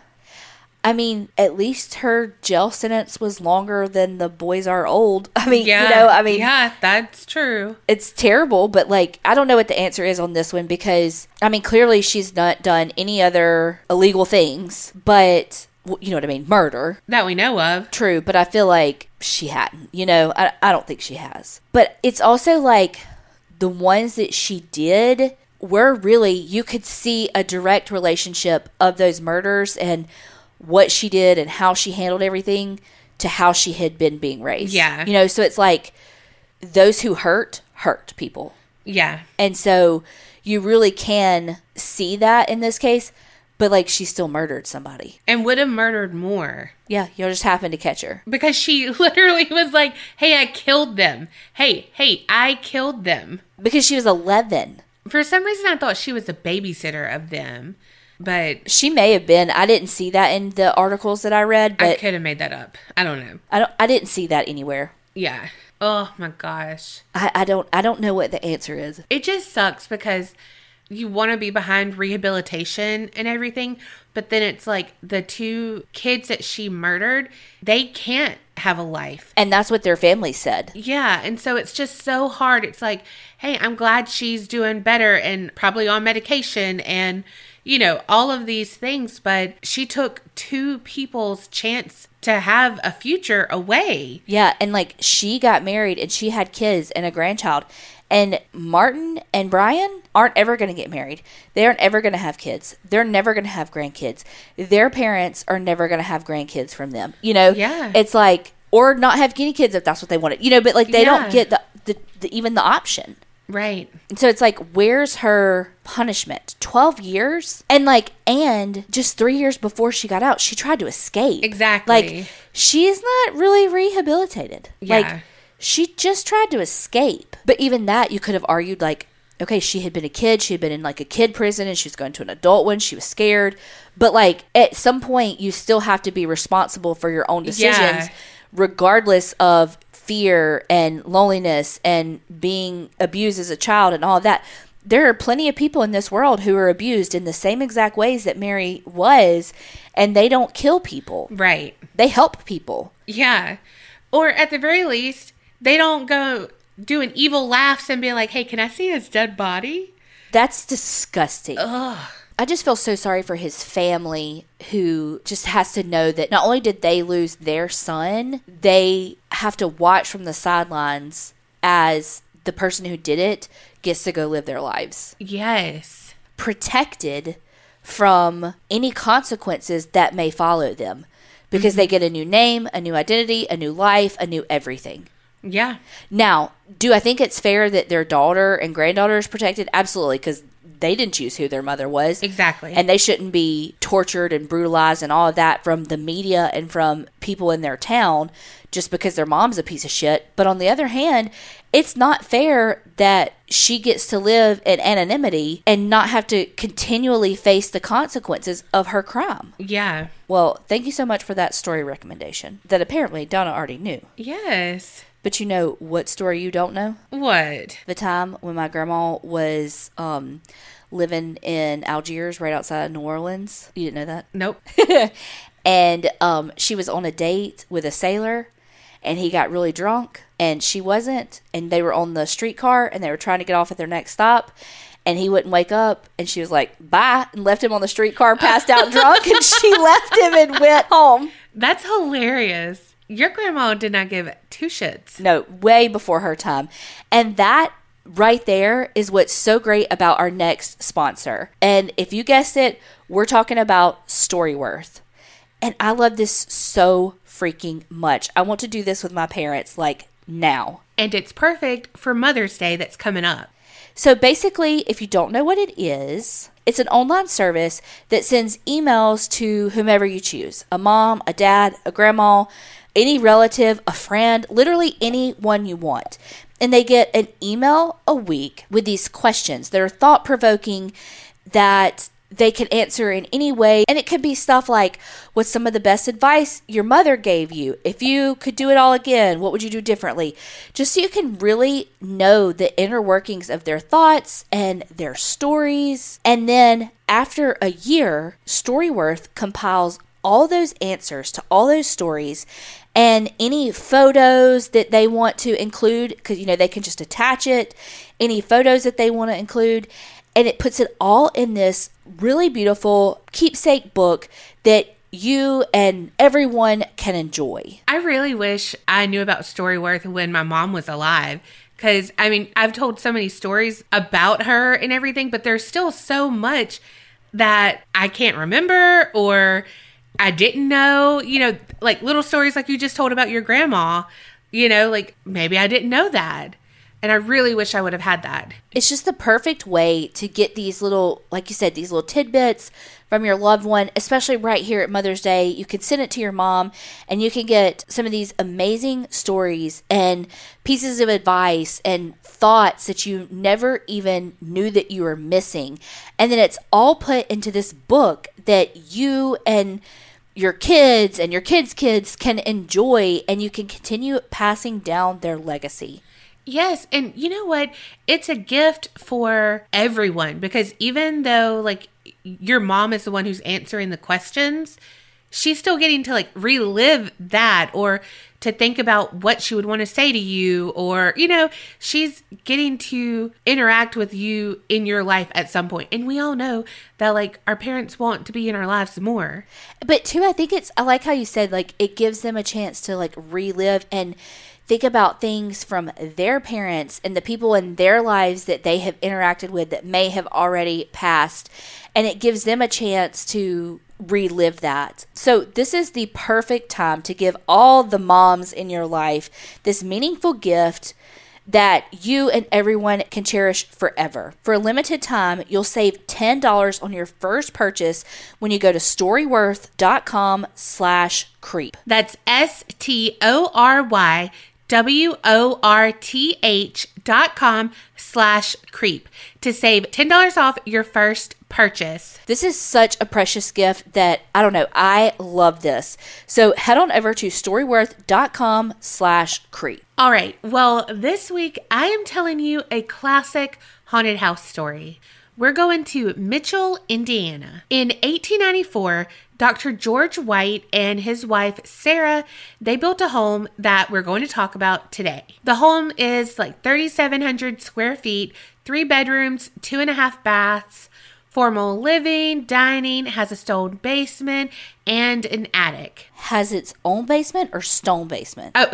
I mean, at least her jail sentence was longer than the boys are old. I mean, yeah, you know, I mean. Yeah, that's true. It's terrible, but like, I don't know what the answer is on this one because, I mean, clearly she's not done any other illegal things, but, you know what I mean? Murder. That we know of. True, but I feel like she hadn't, you know, I, I don't think she has. But it's also like the ones that she did were really, you could see a direct relationship of those murders and what she did and how she handled everything to how she had been being raised. Yeah. You know, so it's like those who hurt, hurt people. Yeah. And so you really can see that in this case, but like she still murdered somebody. And would have murdered more. Yeah, you'll just happen to catch her. Because she literally was like, hey, I killed them. Hey, hey, I killed them. Because she was eleven. For some reason, I thought she was a babysitter of them. But she may have been. I didn't see that in the articles that I read. But I could have made that up. I don't know. I don't. I didn't see that anywhere. Yeah. Oh my gosh. I, I don't. I don't know what the answer is. It just sucks because you want to be behind rehabilitation and everything, but then it's like the two kids that she murdered, they can't have a life. And that's what their family said. Yeah. And so it's just so hard. It's like, hey, I'm glad she's doing better and probably on medication and, you know, all of these things, but she took two people's chance to have a future away. Yeah, and like she got married and she had kids and a grandchild. And Martin and Brian aren't ever going to get married. They aren't ever going to have kids. They're never going to have grandkids. Their parents are never going to have grandkids from them. You know, yeah. It's like, or not have any kids if that's what they wanted. You know, but like they yeah. don't get the, the, the even the option. Right. And so it's like, where's her punishment? twelve years? And like, and just three years before she got out, she tried to escape. Exactly. Like, she's not really rehabilitated. Yeah. Like, she just tried to escape. But even that, you could have argued like, okay, she had been a kid. She had been in like a kid prison and she was going to an adult one. She was scared. But like, at some point, you still have to be responsible for your own decisions, yeah. regardless of fear and loneliness and being abused as a child and all of that. There are plenty of people in this world who are abused in the same exact ways that Mary was, and they don't kill people. Right. They help people. Yeah. Or at the very least, they don't go doing evil laughs and be like, hey, can I see his dead body? That's disgusting. Ugh. I just feel so sorry for his family who just has to know that not only did they lose their son, they have to watch from the sidelines as the person who did it gets to go live their lives. Yes. Protected from any consequences that may follow them because mm-hmm. they get a new name, a new identity, a new life, a new everything. Yeah. Now, do I think it's fair that their daughter and granddaughter is protected? Absolutely, because they didn't choose who their mother was. Exactly. And they shouldn't be tortured and brutalized and all of that from the media and from people in their town just because their mom's a piece of shit. But on the other hand, it's not fair that she gets to live in anonymity and not have to continually face the consequences of her crime. Yeah. Well, thank you so much for that story recommendation that apparently Donna already knew. Yes. But you know what story you don't know? What? The time when my grandma was um, living in Algiers right outside of New Orleans. You didn't know that? Nope. And um, she was on a date with a sailor, and he got really drunk, and she wasn't. And they were on the streetcar, and they were trying to get off at their next stop, and he wouldn't wake up. And she was like, bye, and left him on the streetcar, passed out drunk, and she left him and went home. That's hilarious. Your grandma did not give two shits. No, way before her time. And that right there is what's so great about our next sponsor. And if you guessed it, we're talking about Storyworth. And I love this so freaking much. I want to do this with my parents, like, now. And it's perfect for Mother's Day that's coming up. So basically, if you don't know what it is, it's an online service that sends emails to whomever you choose. A mom, a dad, a grandma, any relative, a friend, literally anyone you want. And they get an email a week with these questions that are thought-provoking, that they can answer in any way. And it could be stuff like, what's some of the best advice your mother gave you? If you could do it all again, what would you do differently? Just so you can really know the inner workings of their thoughts and their stories. And then after a year, Storyworth compiles all those answers to all those stories and any photos that they want to include, because, you know, they can just attach it, any photos that they want to include. And it puts it all in this really beautiful keepsake book that you and everyone can enjoy. I really wish I knew about Storyworth when my mom was alive. Because, I mean, I've told so many stories about her and everything, but there's still so much that I can't remember or I didn't know. You know, like little stories like you just told about your grandma. You know, like maybe I didn't know that. And I really wish I would have had that. It's just the perfect way to get these little, like you said, these little tidbits from your loved one, especially right here at Mother's Day. You can send it to your mom and you can get some of these amazing stories and pieces of advice and thoughts that you never even knew that you were missing. And then it's all put into this book that you and your kids and your kids' kids can enjoy, and you can continue passing down their legacy. Yes, and you know what? It's a gift for everyone, because even though like your mom is the one who's answering the questions, she's still getting to like relive that or to think about what she would want to say to you, or, you know, she's getting to interact with you in your life at some point. And we all know that like our parents want to be in our lives more. But too, I think it's, I like how you said, like, it gives them a chance to like relive and think about things from their parents and the people in their lives that they have interacted with that may have already passed. And it gives them a chance to relive that. So this is the perfect time to give all the moms in your life this meaningful gift that you and everyone can cherish forever. For a limited time, you'll save ten dollars on your first purchase when you go to storyworth.com slash creep. That's S T O R Y W O R T H dot com slash creep to save ten dollars off your first purchase. This is such a precious gift that, I don't know, I love this. So head on over to storyworth.com slash creep. All right. Well, this week I am telling you a classic haunted house story. We're going to Mitchell, Indiana. In eighteen ninety-four, Doctor George White and his wife, Sarah, they built a home that we're going to talk about today. The home is like thirty-seven hundred square feet, three bedrooms, two and a half baths, formal living, dining, has a stone basement, and an attic. Has its own basement or stone basement? Oh,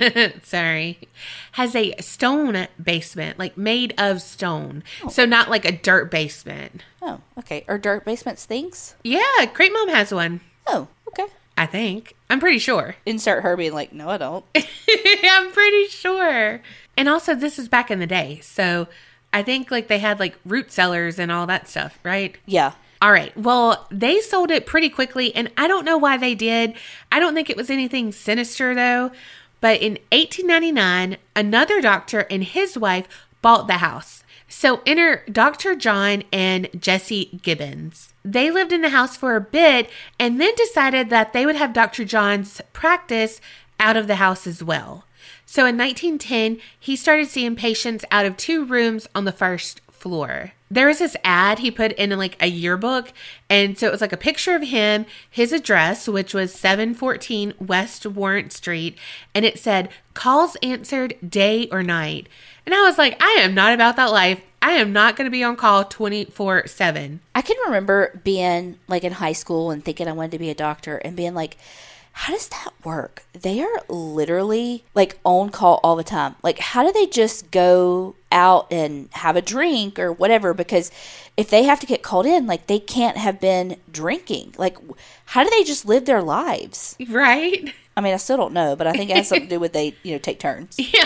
sorry. Has a stone basement, like made of stone. Oh. So not like a dirt basement. Oh, okay. Are dirt basements things? Yeah, Crepe Mom has one. Oh, okay. I think. I'm pretty sure. Insert her being like, no, I don't. I'm pretty sure. And also, this is back in the day, so I think like they had like root cellars and all that stuff, right? Yeah. All right. Well, they sold it pretty quickly, and I don't know why they did. I don't think it was anything sinister, though. But in eighteen ninety-nine, another doctor and his wife bought the house. So enter Doctor John and Jessie Gibbons. They lived in the house for a bit and then decided that they would have Doctor John's practice out of the house as well. So in nineteen ten, he started seeing patients out of two rooms on the first floor. There was this ad he put in like a yearbook, and so it was like a picture of him, his address, which was seven fourteen West Warrant Street, and it said, calls answered day or night. And I was like, I am not about that life. I am not going to be on call twenty-four seven. I can remember being like in high school and thinking I wanted to be a doctor and being like, how does that work? They are literally like on call all the time. Like, how do they just go out and have a drink or whatever? Because if they have to get called in, like they can't have been drinking. Like, how do they just live their lives? Right? I mean, I still don't know, but I think it has something to do with they, you know, take turns. Yeah.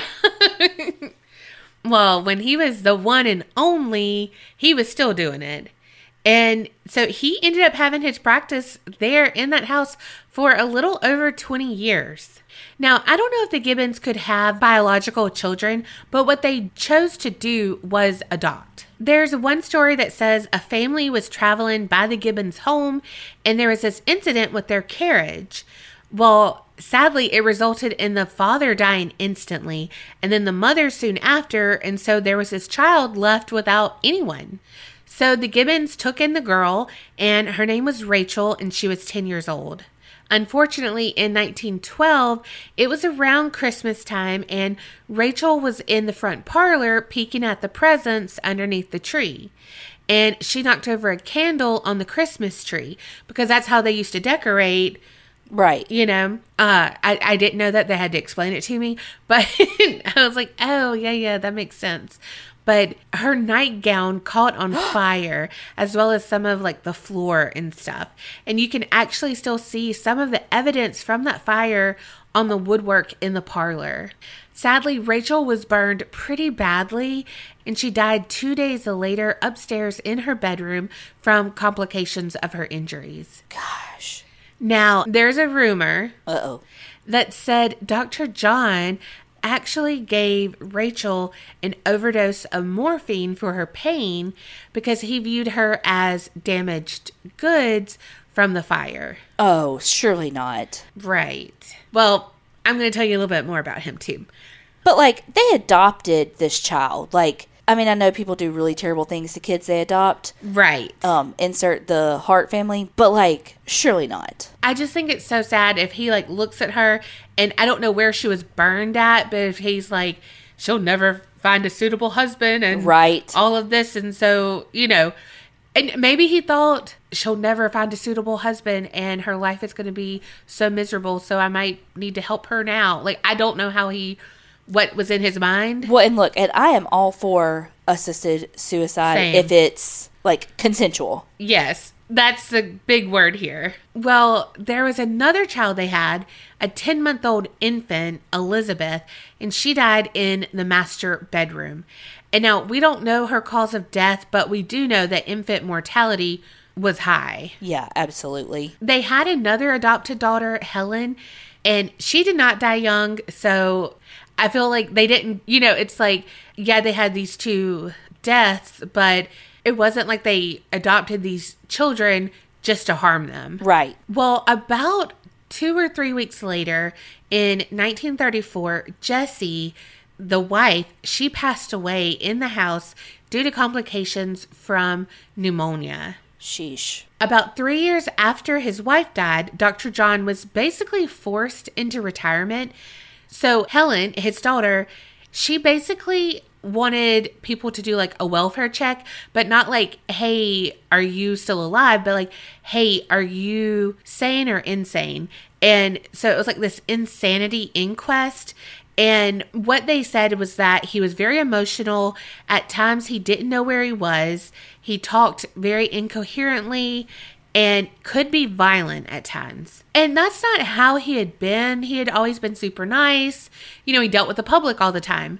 Well, when he was the one and only, he was still doing it. And so he ended up having his practice there in that house for a little over twenty years. Now, I don't know if the Gibbons could have biological children, but what they chose to do was adopt. There's one story that says a family was traveling by the Gibbons' home, and there was this incident with their carriage. Well, sadly, it resulted in the father dying instantly, and then the mother soon after, and so there was this child left without anyone. So the Gibbons took in the girl, and her name was Rachel, and she was ten years old. Unfortunately, in nineteen twelve, it was around Christmas time, and Rachel was in the front parlor peeking at the presents underneath the tree. And she knocked over a candle on the Christmas tree, because that's how they used to decorate. Right. You know, uh, I, I didn't know that. They had to explain it to me, but I was like, oh, yeah, yeah, that makes sense. But her nightgown caught on fire, as well as some of like the floor and stuff. And you can actually still see some of the evidence from that fire on the woodwork in the parlor. Sadly, Rachel was burned pretty badly, and she died two days later upstairs in her bedroom from complications of her injuries. Gosh. Now, there's a rumor Uh-oh. that said Doctor John actually gave Rachel an overdose of morphine for her pain because he viewed her as damaged goods from the fire. Oh, surely not. Right. Well, I'm going to tell you a little bit more about him too. But like, they adopted this child. Like, I mean, I know people do really terrible things to kids they adopt. Right. Um, insert the Hart family, but like, surely not. I just think it's so sad if he like looks at her, and I don't know where she was burned at, but if he's like, she'll never find a suitable husband and right. all of this. And so, you know, and maybe he thought she'll never find a suitable husband and her life is going to be so miserable. So I might need to help her now. Like, I don't know how he, what was in his mind. Well, and look, and I am all for assisted suicide Same. if it's like consensual. Yes, that's the big word here. Well, there was another child they had, a ten-month-old infant, Elizabeth, and she died in the master bedroom. And now, we don't know her cause of death, but we do know that infant mortality was high. Yeah, absolutely. They had another adopted daughter, Helen, and she did not die young, so I feel like they didn't, you know, it's like, yeah, they had these two deaths, but it wasn't like they adopted these children just to harm them. Right. Well, about two or three weeks later, in nineteen thirty-four, Jessie, the wife, she passed away in the house due to complications from pneumonia. Sheesh. About three years after his wife died, Doctor John was basically forced into retirement. So Helen, his daughter, she basically wanted people to do like a welfare check, but not like, hey, are you still alive? But like, hey, are you sane or insane? And so it was like this insanity inquest. And what they said was that he was very emotional. At times, he didn't know where he was. He talked very incoherently and could be violent at times. And that's not how he had been. He had always been super nice. You know, he dealt with the public all the time.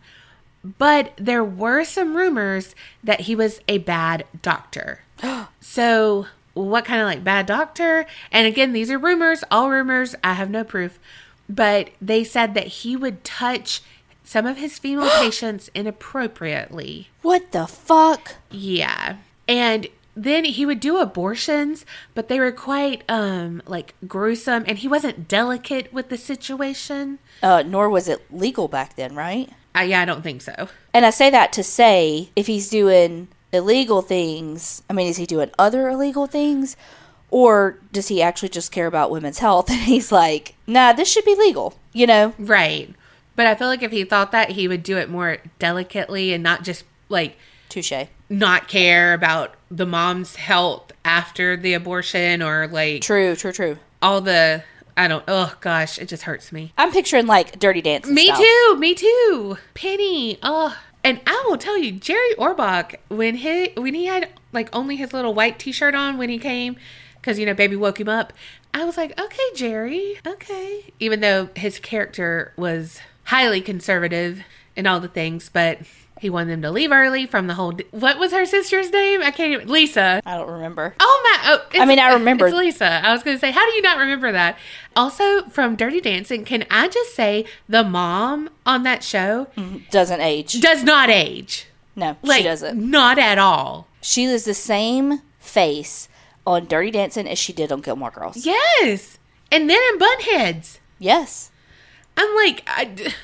But there were some rumors that he was a bad doctor. So, what kind of like bad doctor? And again, these are rumors, all rumors. I have no proof. but they said that he would touch some of his female patients inappropriately. What the fuck? Yeah. And then he would do abortions, but they were quite, um, like, gruesome, and he wasn't delicate with the situation. Uh, nor was it legal back then, right? Uh, yeah, I don't think so. And I say that to say, if he's doing illegal things, I mean, is he doing other illegal things? Or does he actually just care about women's health? And he's like, nah, this should be legal, you know? Right. But I feel like if he thought that, he would do it more delicately and not just, like... Touche. Not care about the mom's health after the abortion or, like... True, true, true. All the... I don't... Oh, gosh. It just hurts me. I'm picturing, like, Dirty Dancing Me style. too. Me too. Penny. Oh. And I will tell you, Jerry Orbach, when he, when he had, like, only his little white t-shirt on when he came... Because, you know, baby woke him up. I was like, okay, Jerry. Okay. Even though his character was highly conservative and all the things. But he wanted them to leave early from the whole... What was her sister's name? I can't even... Lisa. I don't remember. Oh, my... Oh, I mean, I remember. It's Lisa. I was going to say, how do you not remember that? Also, from Dirty Dancing, can I just say the mom on that show... Doesn't age. Does not age. No, Like, she doesn't. Not at all. She was the same face on Dirty Dancing as she did on Gilmore Girls. Yes. And then in Bunheads. Yes. I'm like, I,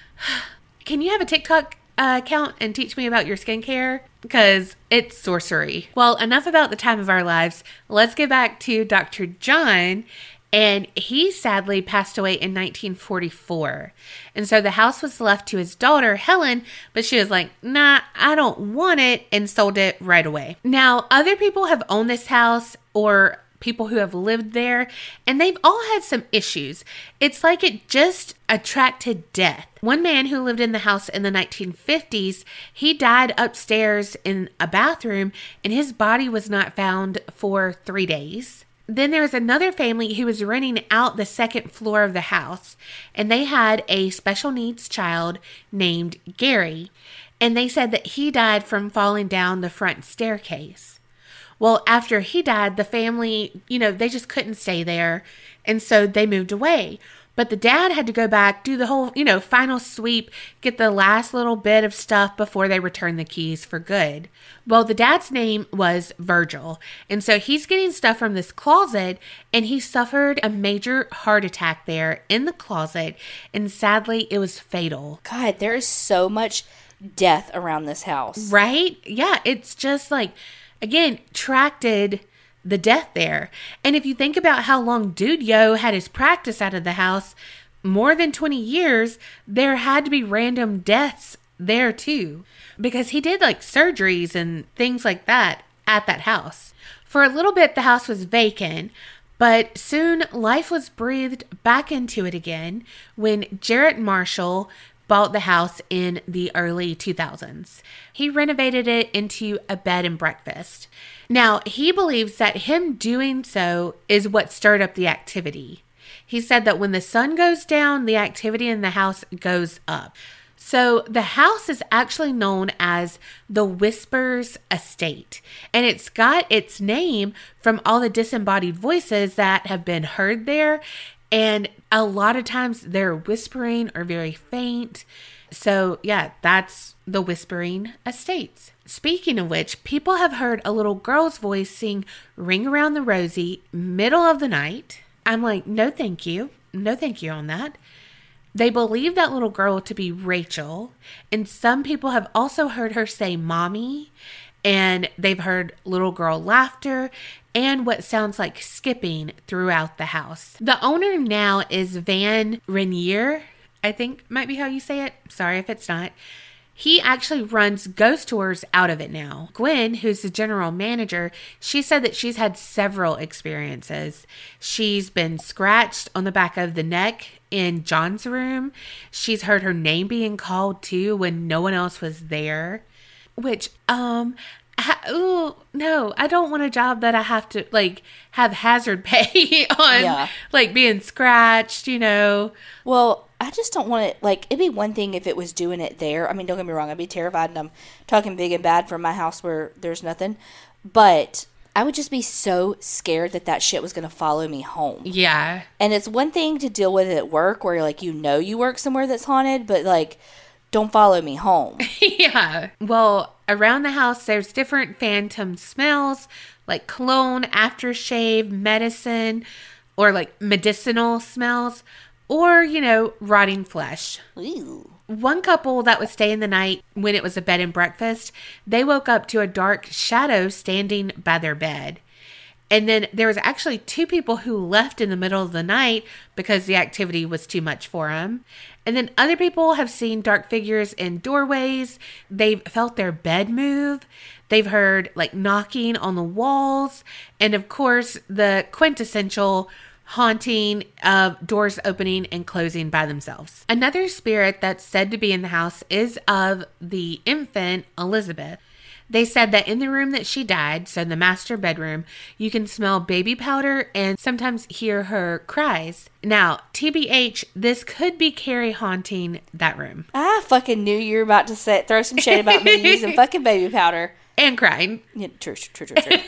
can you have a TikTok uh, account and teach me about your skincare? Because it's sorcery. Well, enough about the time of our lives. Let's get back to Doctor John. And he sadly passed away in nineteen forty-four. And so the house was left to his daughter, Helen, but she was like, nah, I don't want it, and sold it right away. Now, other people have owned this house or people who have lived there, and they've all had some issues. It's like it just attracted death. One man who lived in the house in the nineteen fifties, he died upstairs in a bathroom, and his body was not found for three days. Then there was another family who was renting out the second floor of the house, and they had a special needs child named Gary, and they said that he died from falling down the front staircase. Well, after he died, the family, you know, they just couldn't stay there, and so they moved away. But the dad had to go back, do the whole, you know, final sweep, get the last little bit of stuff before they returned the keys for good. Well, the dad's name was Virgil. And so he's getting stuff from this closet, and he suffered a major heart attack there in the closet. And sadly, it was fatal. God, there is so much death around this house. Right? Yeah, it's just like, again, attracted the death there. And if you think about how long Dude Yo had his practice out of the house, more than twenty years, there had to be random deaths there too. Because he did like surgeries and things like that at that house. For a little bit, the house was vacant, but soon life was breathed back into it again when Jarrett Marshall bought the house in the early two thousands. He renovated it into a bed and breakfast. Now, he believes that him doing so is what stirred up the activity. He said that when the sun goes down, the activity in the house goes up. So the house is actually known as the Whispers Estate, and it's got its name from all the disembodied voices that have been heard there. And a lot of times they're whispering or very faint. So yeah, that's the Whispering Estates. Speaking of which, people have heard a little girl's voice sing Ring Around the Rosie middle of the night. I'm like, no thank you. No thank you on that. They believe that little girl to be Rachel. And some people have also heard her say mommy. And they've heard little girl laughter and what sounds like skipping throughout the house. The owner now is Van Renier, I think might be how you say it. Sorry if it's not. He actually runs ghost tours out of it now. Gwen, who's the general manager, she said that she's had several experiences. She's been scratched on the back of the neck in John's room. She's heard her name being called too when no one else was there. Which, um, ha- ooh, no, I don't want a job that I have to, like, have hazard pay on, Yeah. like, being scratched, you know. Well, I just don't want it, like, it'd be one thing if it was doing it there. I mean, don't get me wrong, I'd be terrified, and I'm talking big and bad from my house where there's nothing. But I would just be so scared that that shit was going to follow me home. Yeah. And it's one thing to deal with it at work where, like, you know you work somewhere that's haunted, but, like, don't follow me home. Yeah. Well, around the house, there's different phantom smells, like cologne, aftershave, medicine, or, like, medicinal smells, or, you know, rotting flesh. Ooh. One couple that was staying the night when it was a bed and breakfast, they woke up to a dark shadow standing by their bed. And then there was actually two people who left in the middle of the night because the activity was too much for them. And then other people have seen dark figures in doorways. They've felt their bed move. They've heard like knocking on the walls. And of course, the quintessential haunting of doors opening and closing by themselves. Another spirit that's said to be in the house is of the infant Elizabeth. They said that in the room that she died, so the master bedroom, you can smell baby powder and sometimes hear her cries. Now, T B H, this could be Carrie haunting that room. I fucking knew you were about to say, throw some shade about me using fucking baby powder. And crying. Yeah, true, true, true, true.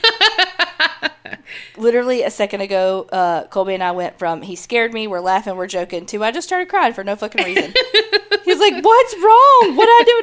Literally a second ago, uh, Colby and I went from he scared me, we're laughing, we're joking, to I just started crying for no fucking reason. He's like, what's wrong? What did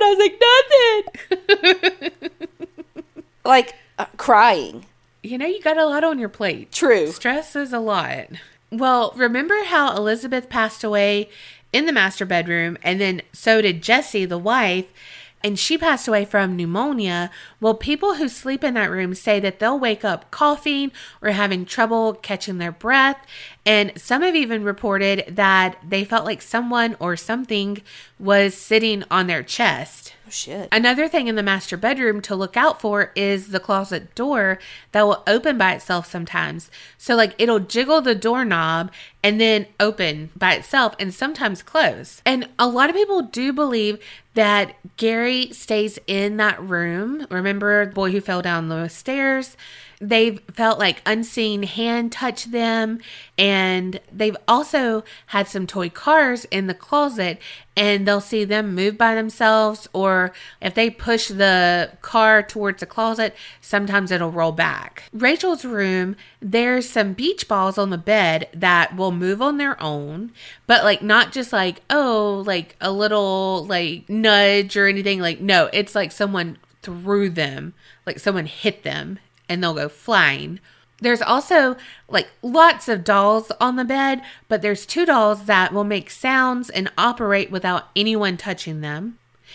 I do? And I was like, nothing. Like, uh, crying. You know, you got a lot on your plate. True. Stress is a lot. Well, remember how Elizabeth passed away in the master bedroom, and then so did Jessie, the wife, and she passed away from pneumonia. Well, people who sleep in that room say that they'll wake up coughing or having trouble catching their breath. And some have even reported that they felt like someone or something was sitting on their chest. Oh, shit. Another thing in the master bedroom to look out for is the closet door that will open by itself sometimes. So like it'll jiggle the doorknob and then open by itself and sometimes close. And a lot of people do believe that Gary stays in that room. Remember the boy who fell down the stairs? They've felt like unseen hand touch them, and they've also had some toy cars in the closet, and they'll see them move by themselves, or if they push the car towards the closet, sometimes it'll roll back. Rachel's room, there's some beach balls on the bed that will move on their own, but like not just like, oh, like a little like nudge or anything. Like, no, it's like someone threw them, like someone hit them, and they'll go flying. There's also like lots of dolls on the bed, but there's two dolls that will make sounds and operate without anyone touching them.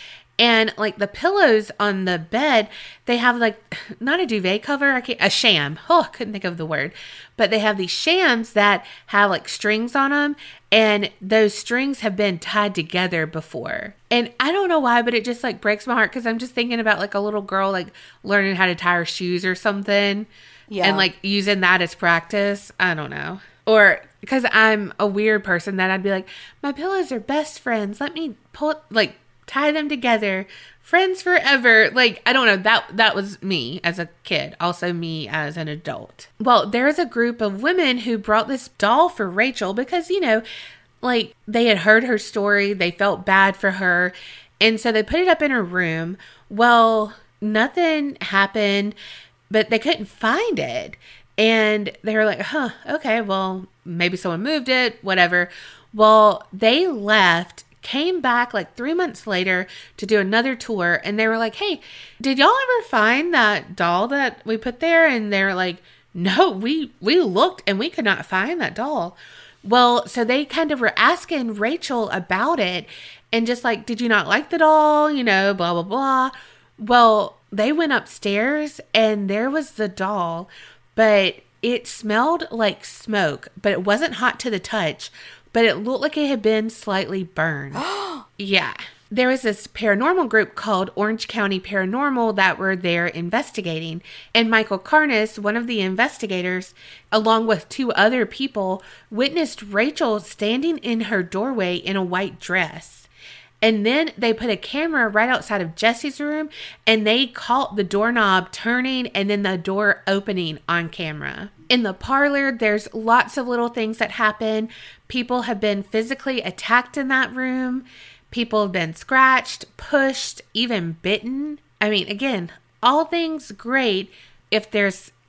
And like the pillows on the bed, they have like, not a duvet cover, I can't, a sham. Oh, I couldn't think of the word. But they have these shams that have like strings on them. And those strings have been tied together before. And I don't know why, but it just like breaks my heart because I'm just thinking about like a little girl like learning how to tie her shoes or something. Yeah. And like using that as practice. I don't know. Or because I'm a weird person that I'd be like, my pillows are best friends. Let me pull like tie them together. Friends forever. Like, I don't know. That that was me as a kid. Also me as an adult. Well, there's a group of women who brought this doll for Rachel because, you know, like they had heard her story. They felt bad for her. And so they put it up in her room. Well, nothing happened, but they couldn't find it. And they were like, huh, okay, well, maybe someone moved it, whatever. Well, they left, came back like three months later to do another tour. And they were like, hey, did y'all ever find that doll that we put there? And they were like, no, we, we looked and we could not find that doll. Well, so they kind of were asking Rachel about it and just like, did you not like the doll? You know, blah, blah, blah. Well, they went upstairs and there was the doll, but it smelled like smoke, but it wasn't hot to the touch, but it looked like it had been slightly burned. Yeah. There was this paranormal group called Orange County Paranormal that were there investigating. And Michael Karnas, one of the investigators, along with two other people, witnessed Rachel standing in her doorway in a white dress. And then they put a camera right outside of Jessie's room and they caught the doorknob turning and then the door opening on camera. In the parlor, there's lots of little things that happen. People have been physically attacked in that room. People have been scratched, pushed, even bitten. I mean, again, all things great if there's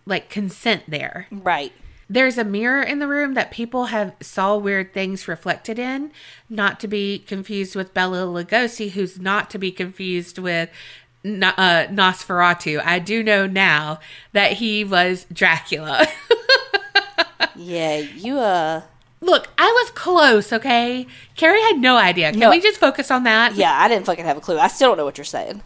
like consent there. Right. There's a mirror in the room that people have saw weird things reflected in, not to be confused with Bela Lugosi, who's not to be confused with uh, Nosferatu. I do know now that he was Dracula. Yeah, you, uh... Look, I was close, okay? Carrie had no idea. Can No. we just focus on that? Yeah, I didn't fucking have a clue. I still don't know what you're saying.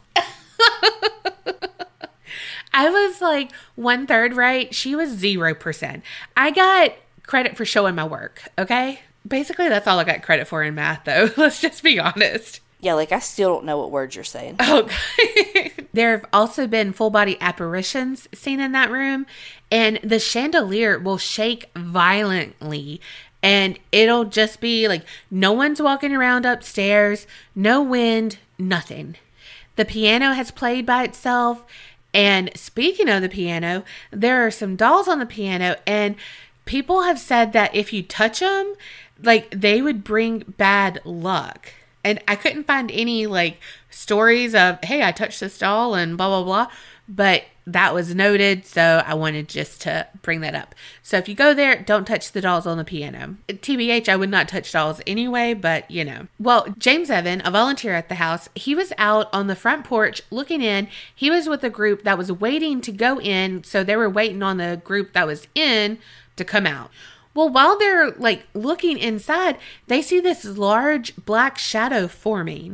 I was like one third right. She was zero percent. I got credit for showing my work, okay? Basically, that's all I got credit for in math, though. Let's just be honest. Yeah, like, I still don't know what words you're saying. Okay. There have also been full body apparitions seen in that room, and the chandelier will shake violently, and it'll just be like no one's walking around upstairs, no wind, nothing. The piano has played by itself. And speaking of the piano, there are some dolls on the piano, and people have said that if you touch them, like, they would bring bad luck. And I couldn't find any, like, stories of, hey, I touched this doll and blah, blah, blah. But that was noted, so I wanted just to bring that up. So if you go there, don't touch the dolls on the piano. T B H, I would not touch dolls anyway, but, you know. Well, James Evan, a volunteer at the house, he was out on the front porch looking in. He was with a group that was waiting to go in, so they were waiting on the group that was in to come out. Well, while they're, like, looking inside, they see this large black shadow forming.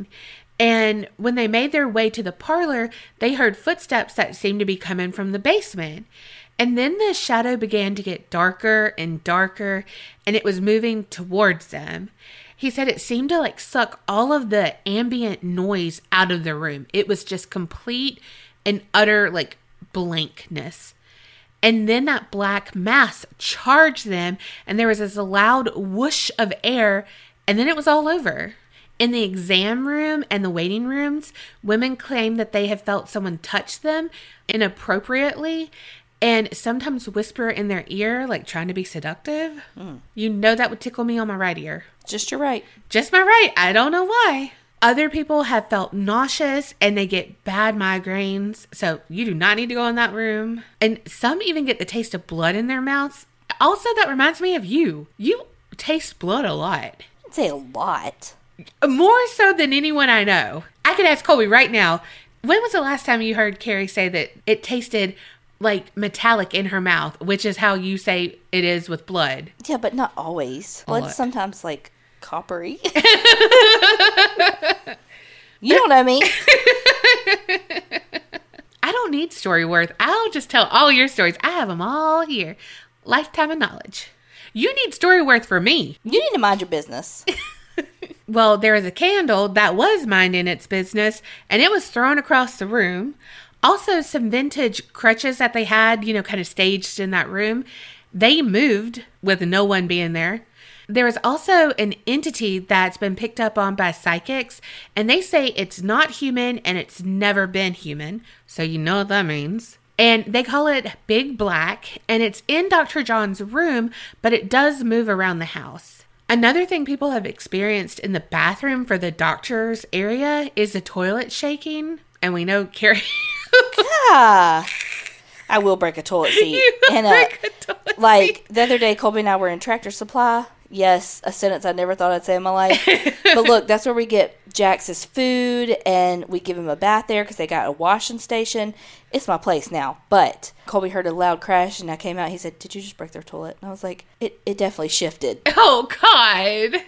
And when they made their way to the parlor, they heard footsteps that seemed to be coming from the basement. And then the shadow began to get darker and darker, and it was moving towards them. He said it seemed to like suck all of the ambient noise out of the room. It was just complete and utter like blankness. And then that black mass charged them, and there was this loud whoosh of air, and then it was all over. In the exam room and the waiting rooms, women claim that they have felt someone touch them inappropriately and sometimes whisper in their ear, like trying to be seductive. Mm. You know that would tickle me on my right ear. Just your right. Just my right. I don't know why. Other people have felt nauseous and they get bad migraines. So you do not need to go in that room. And some even get the taste of blood in their mouths. Also, that reminds me of you. You taste blood a lot. I'd say a lot. More so than anyone I know. I could ask Colby right now, when was the last time you heard Carrie say that it tasted like metallic in her mouth, which is how you say it is with blood? Yeah, but not always. Blood's Blood's sometimes like coppery. You don't know me. I don't need Storyworth. I'll just tell all your stories. I have them all here. Lifetime of knowledge. You need Storyworth for me. You need to mind your business. Well, there was a candle that was minding its business, and it was thrown across the room. Also, some vintage crutches that they had, you know, kind of staged in that room, they moved with no one being there. There was also an entity that's been picked up on by psychics, and they say it's not human and it's never been human. So you know what that means. And they call it Big Black, and it's in Doctor John's room, but it does move around the house. Another thing people have experienced in the bathroom for the doctor's area is the toilet shaking. And we know Carrie... Yeah. I will break a toilet seat. You will and, uh, break a toilet like, seat. the other day, Colby and I were in Tractor Supply. Yes, a sentence I never thought I'd say in my life. But look, that's where we get Jax's food, and we give him a bath there because they got a washing station. It's my place now. But Colby heard a loud crash, and I came out. He said, "Did you just break their toilet?" And I was like, it, it definitely shifted. Oh, God.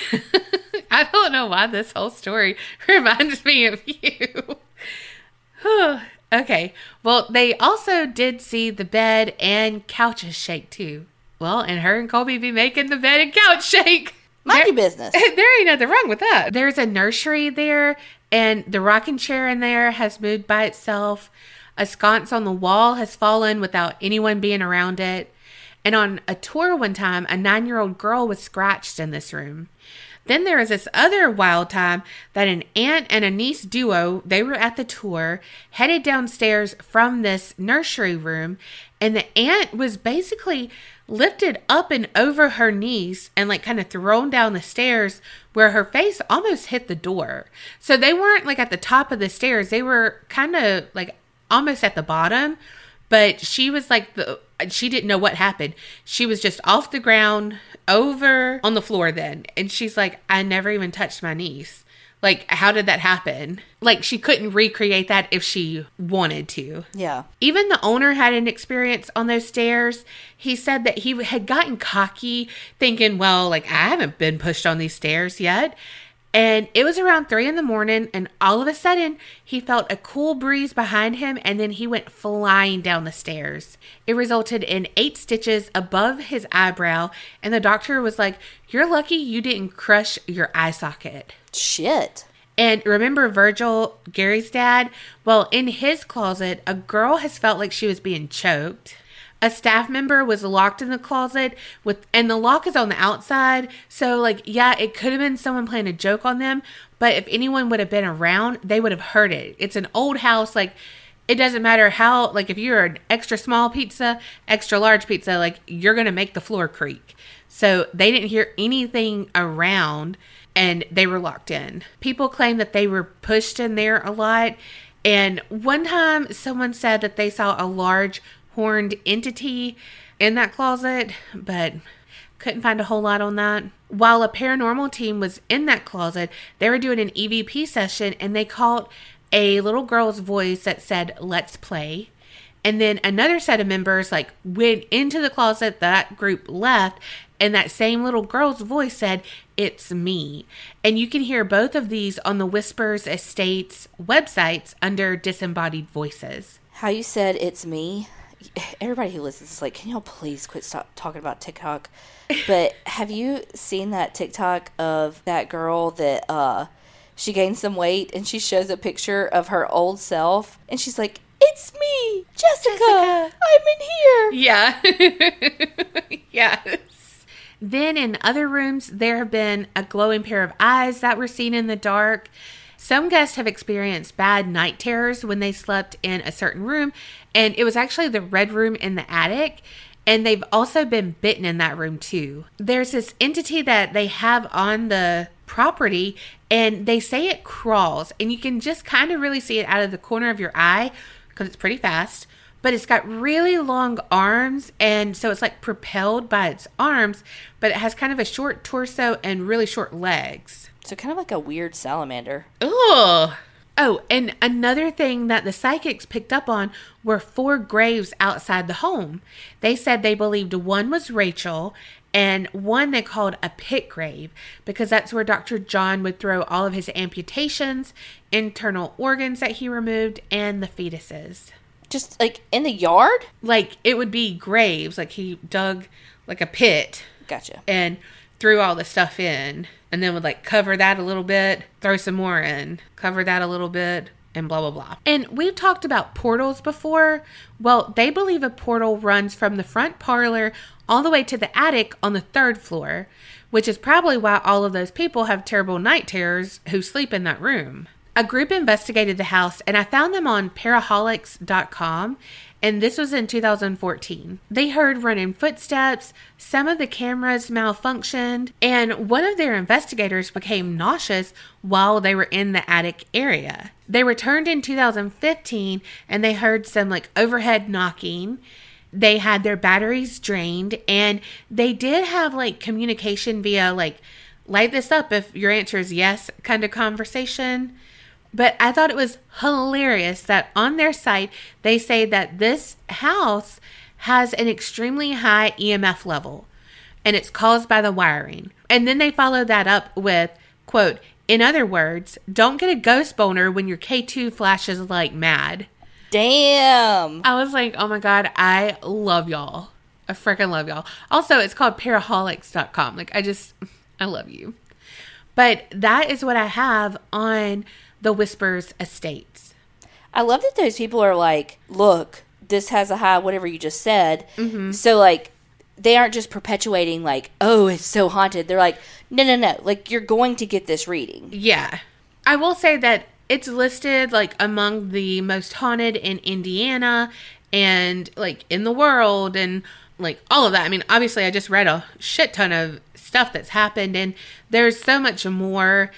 I don't know why this whole story reminds me of you. Okay. Well, they also did see the bed and couches shake, too. Well, and her and Colby be making the bed and couch shake. Mind there, your business. There ain't nothing wrong with that. There's a nursery there, and the rocking chair in there has moved by itself. A sconce on the wall has fallen without anyone being around it. And on a tour one time, a nine-year-old girl was scratched in this room. Then there was this other wild time that an aunt and a niece duo, they were at the tour, headed downstairs from this nursery room, and the aunt was basically lifted up and over her niece and like kind of thrown down the stairs where her face almost hit the door. So they weren't like at the top of the stairs. They were kind of like almost at the bottom, But she was like, the she didn't know what happened. She was just off the ground, over on the floor then. And she's like, I never even touched my niece. Like, how did that happen? Like, she couldn't recreate that if she wanted to. Yeah. Even the owner had an experience on those stairs. He said that he had gotten cocky, thinking, well, like, I haven't been pushed on these stairs yet. And it was around three in the morning, and all of a sudden, he felt a cool breeze behind him, and then he went flying down the stairs. It resulted in eight stitches above his eyebrow, and the doctor was like, you're lucky you didn't crush your eye socket. Shit. And remember Virgil, Gary's dad? Well, in his closet, a girl has felt like she was being choked. A staff member was locked in the closet with, and the lock is on the outside. So, like, yeah, it could have been someone playing a joke on them. But if anyone would have been around, they would have heard it. It's an old house. Like, it doesn't matter how, like, if you're an extra small pizza, extra large pizza, like, you're going to make the floor creak. So they didn't hear anything around, and they were locked in. People claim that they were pushed in there a lot. And one time, someone said that they saw a large horned entity in that closet, but couldn't find a whole lot on that. While a paranormal team was in that closet, they were doing an E V P session, and they caught a little girl's voice that said, let's play. And then another set of members like went into the closet, that group left, and that same little girl's voice said, it's me. And you can hear both of these on the Whispers Estates websites under Disembodied Voices. How you said it's me, everybody who listens is like, can y'all please quit stop talking about TikTok? But have you seen that TikTok of that girl that uh she gained some weight and she shows a picture of her old self and she's like, it's me, Jessica, Jessica. I'm in here. Yeah. Yes. Then in other rooms, there have been a glowing pair of eyes that were seen in the dark. Some guests have experienced bad night terrors when they slept in a certain room, and it was actually the red room in the attic, and they've also been bitten in that room too. There's this entity that they have on the property, and they say it crawls, and you can just kind of really see it out of the corner of your eye because it's pretty fast, but it's got really long arms, and so it's like propelled by its arms, but it has kind of a short torso and really short legs. So kind of like a weird salamander. Ugh. Oh, and another thing that the psychics picked up on were four graves outside the home. They said they believed one was Rachel and one they called a pit grave because that's where Doctor John would throw all of his amputations, internal organs that he removed, and the fetuses. Just like in the yard? Like it would be graves, like he dug like a pit. Gotcha. And threw all the stuff in. And then would like cover that a little bit, throw some more in, cover that a little bit, and blah, blah, blah. And we've talked about portals before. Well, they believe a portal runs from the front parlor all the way to the attic on the third floor, which is probably why all of those people have terrible night terrors who sleep in that room. A group investigated the house, and I found them on paraholics dot com. And this was in two thousand fourteen. They heard running footsteps, some of the cameras malfunctioned, and one of their investigators became nauseous while they were in the attic area. They returned in two thousand fifteen, and they heard some like overhead knocking. They had their batteries drained, and they did have like communication via like, light this up if your answer is yes kind of conversation. But I thought it was hilarious that on their site, they say that this house has an extremely high E M F level, and it's caused by the wiring. And then they follow that up with, quote, in other words, don't get a ghost boner when your K two flashes like mad. Damn. I was like, oh my God, I love y'all. I freaking love y'all. Also, it's called paraholics dot com. Like, I just, I love you. But that is what I have on the Whispers Estates. I love that those people are like, look, this has a high whatever you just said. Mm-hmm. So like they aren't just perpetuating like, oh, it's so haunted. They're like, no, no, no. Like you're going to get this reading. Yeah. I will say that it's listed like among the most haunted in Indiana and like in the world and like all of that. I mean, obviously I just read a shit ton of stuff that's happened and there's so much more.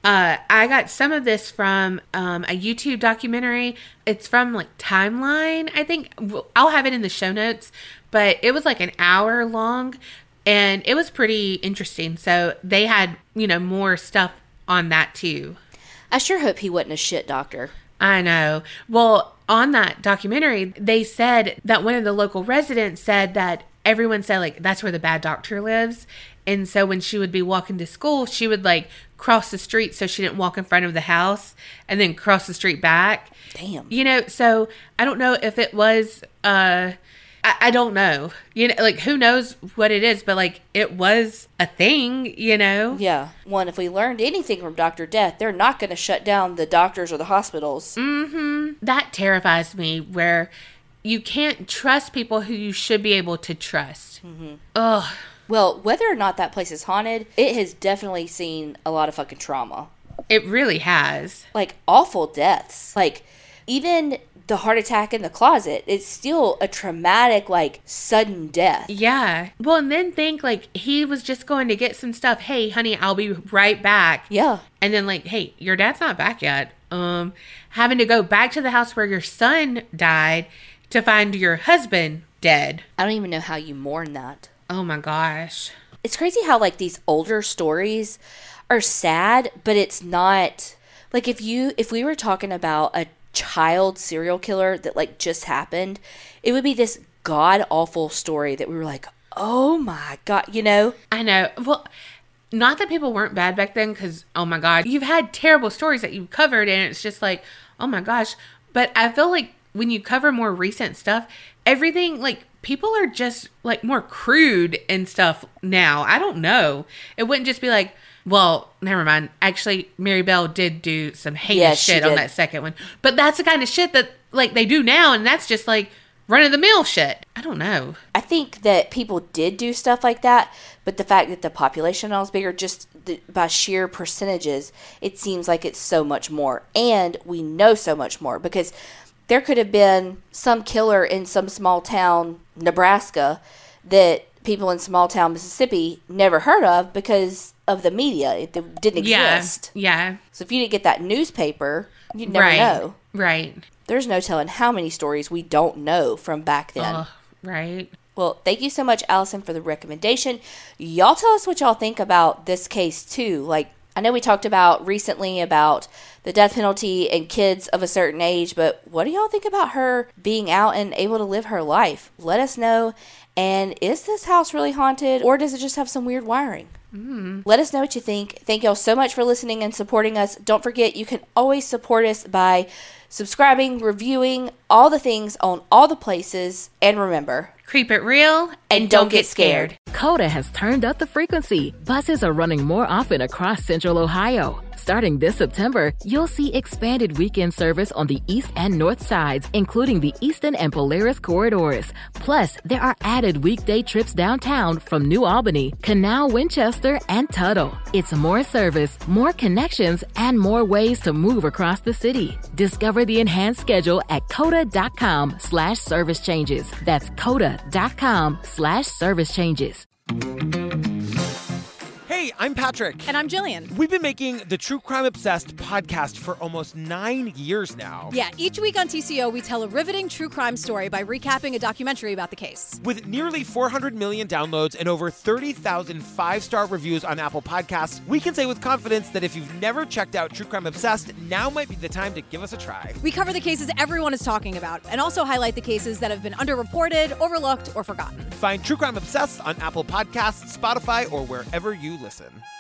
Uh, I got some of this from um, a YouTube documentary. It's from like Timeline, I think. I'll have it in the show notes, but it was like an hour long and it was pretty interesting. So they had, you know, more stuff on that too. I sure hope he wasn't a shit doctor. I know. Well, on that documentary, they said that one of the local residents said that everyone said like that's where the bad doctor lives. And so when she would be walking to school, she would like cross the street so she didn't walk in front of the house and then cross the street back. Damn. You know, so I don't know if it was, uh, I, I don't know. You know, like who knows what it is, but like it was a thing, you know? Yeah. One, if we learned anything from Doctor Death, they're not going to shut down the doctors or the hospitals. Mm-hmm. That terrifies me where you can't trust people who you should be able to trust. Mm-hmm. Ugh. Well, whether or not that place is haunted, it has definitely seen a lot of fucking trauma. It really has. Like, awful deaths. Like, even the heart attack in the closet, it's still a traumatic, like, sudden death. Yeah. Well, and then think, like, he was just going to get some stuff. Hey, honey, I'll be right back. Yeah. And then, like, hey, your dad's not back yet. Um, having to go back to the house where your son died to find your husband dead. I don't even know how you mourn that. Oh my gosh. It's crazy how like these older stories are sad, but it's not like if you if we were talking about a child serial killer that like just happened, it would be this god awful story that we were like, "Oh my god," you know? I know. Well, not that people weren't bad back then cuz oh my god, you've had terrible stories that you've covered and it's just like, "Oh my gosh." But I feel like when you cover more recent stuff, everything like people are just like more crude and stuff now. I don't know. It wouldn't just be like, well, never mind. Actually, Mary Bell did do some heinous Yes, shit she on did. that second one. But that's the kind of shit that like they do now. And that's just like run of the mill shit. I don't know. I think that people did do stuff like that, but the fact that the population now is bigger, just the, by sheer percentages, it seems like it's so much more. And we know so much more because there could have been some killer in some small town, Nebraska, that people in small town Mississippi never heard of because of the media. It didn't exist. Yeah. Yeah. So if you didn't get that newspaper, you'd never right. know. Right. There's no telling how many stories we don't know from back then. Oh, right. Well, thank you so much, Allison, for the recommendation. Y'all tell us what y'all think about this case, too. Like, I know we talked about recently about the death penalty and kids of a certain age, but what do y'all think about her being out and able to live her life? Let us know. And is this house really haunted, or does it just have some weird wiring? Mm. Let us know what you think. Thank y'all so much for listening and supporting us. Don't forget, you can always support us by subscribing, reviewing, all the things on all the places. And remember, Creep it real and, and don't get scared. Coda has turned up the frequency. Buses are running more often across Central Ohio. Starting this September, you'll see expanded weekend service on the east and north sides, including the Eastern and Polaris corridors. Plus, there are added weekday trips downtown from New Albany, Canal, Winchester, and Tuttle. It's more service, more connections, and more ways to move across the city. Discover the enhanced schedule at coda.com slash service changes. That's coda.com slash service changes. Hey, I'm Patrick. And I'm Jillian. We've been making the True Crime Obsessed podcast for almost nine years now. Yeah, each week on T C O, we tell a riveting true crime story by recapping a documentary about the case. With nearly four hundred million downloads and over thirty thousand five-star reviews on Apple Podcasts, we can say with confidence that if you've never checked out True Crime Obsessed, now might be the time to give us a try. We cover the cases everyone is talking about and also highlight the cases that have been underreported, overlooked, or forgotten. Find True Crime Obsessed on Apple Podcasts, Spotify, or wherever you listen.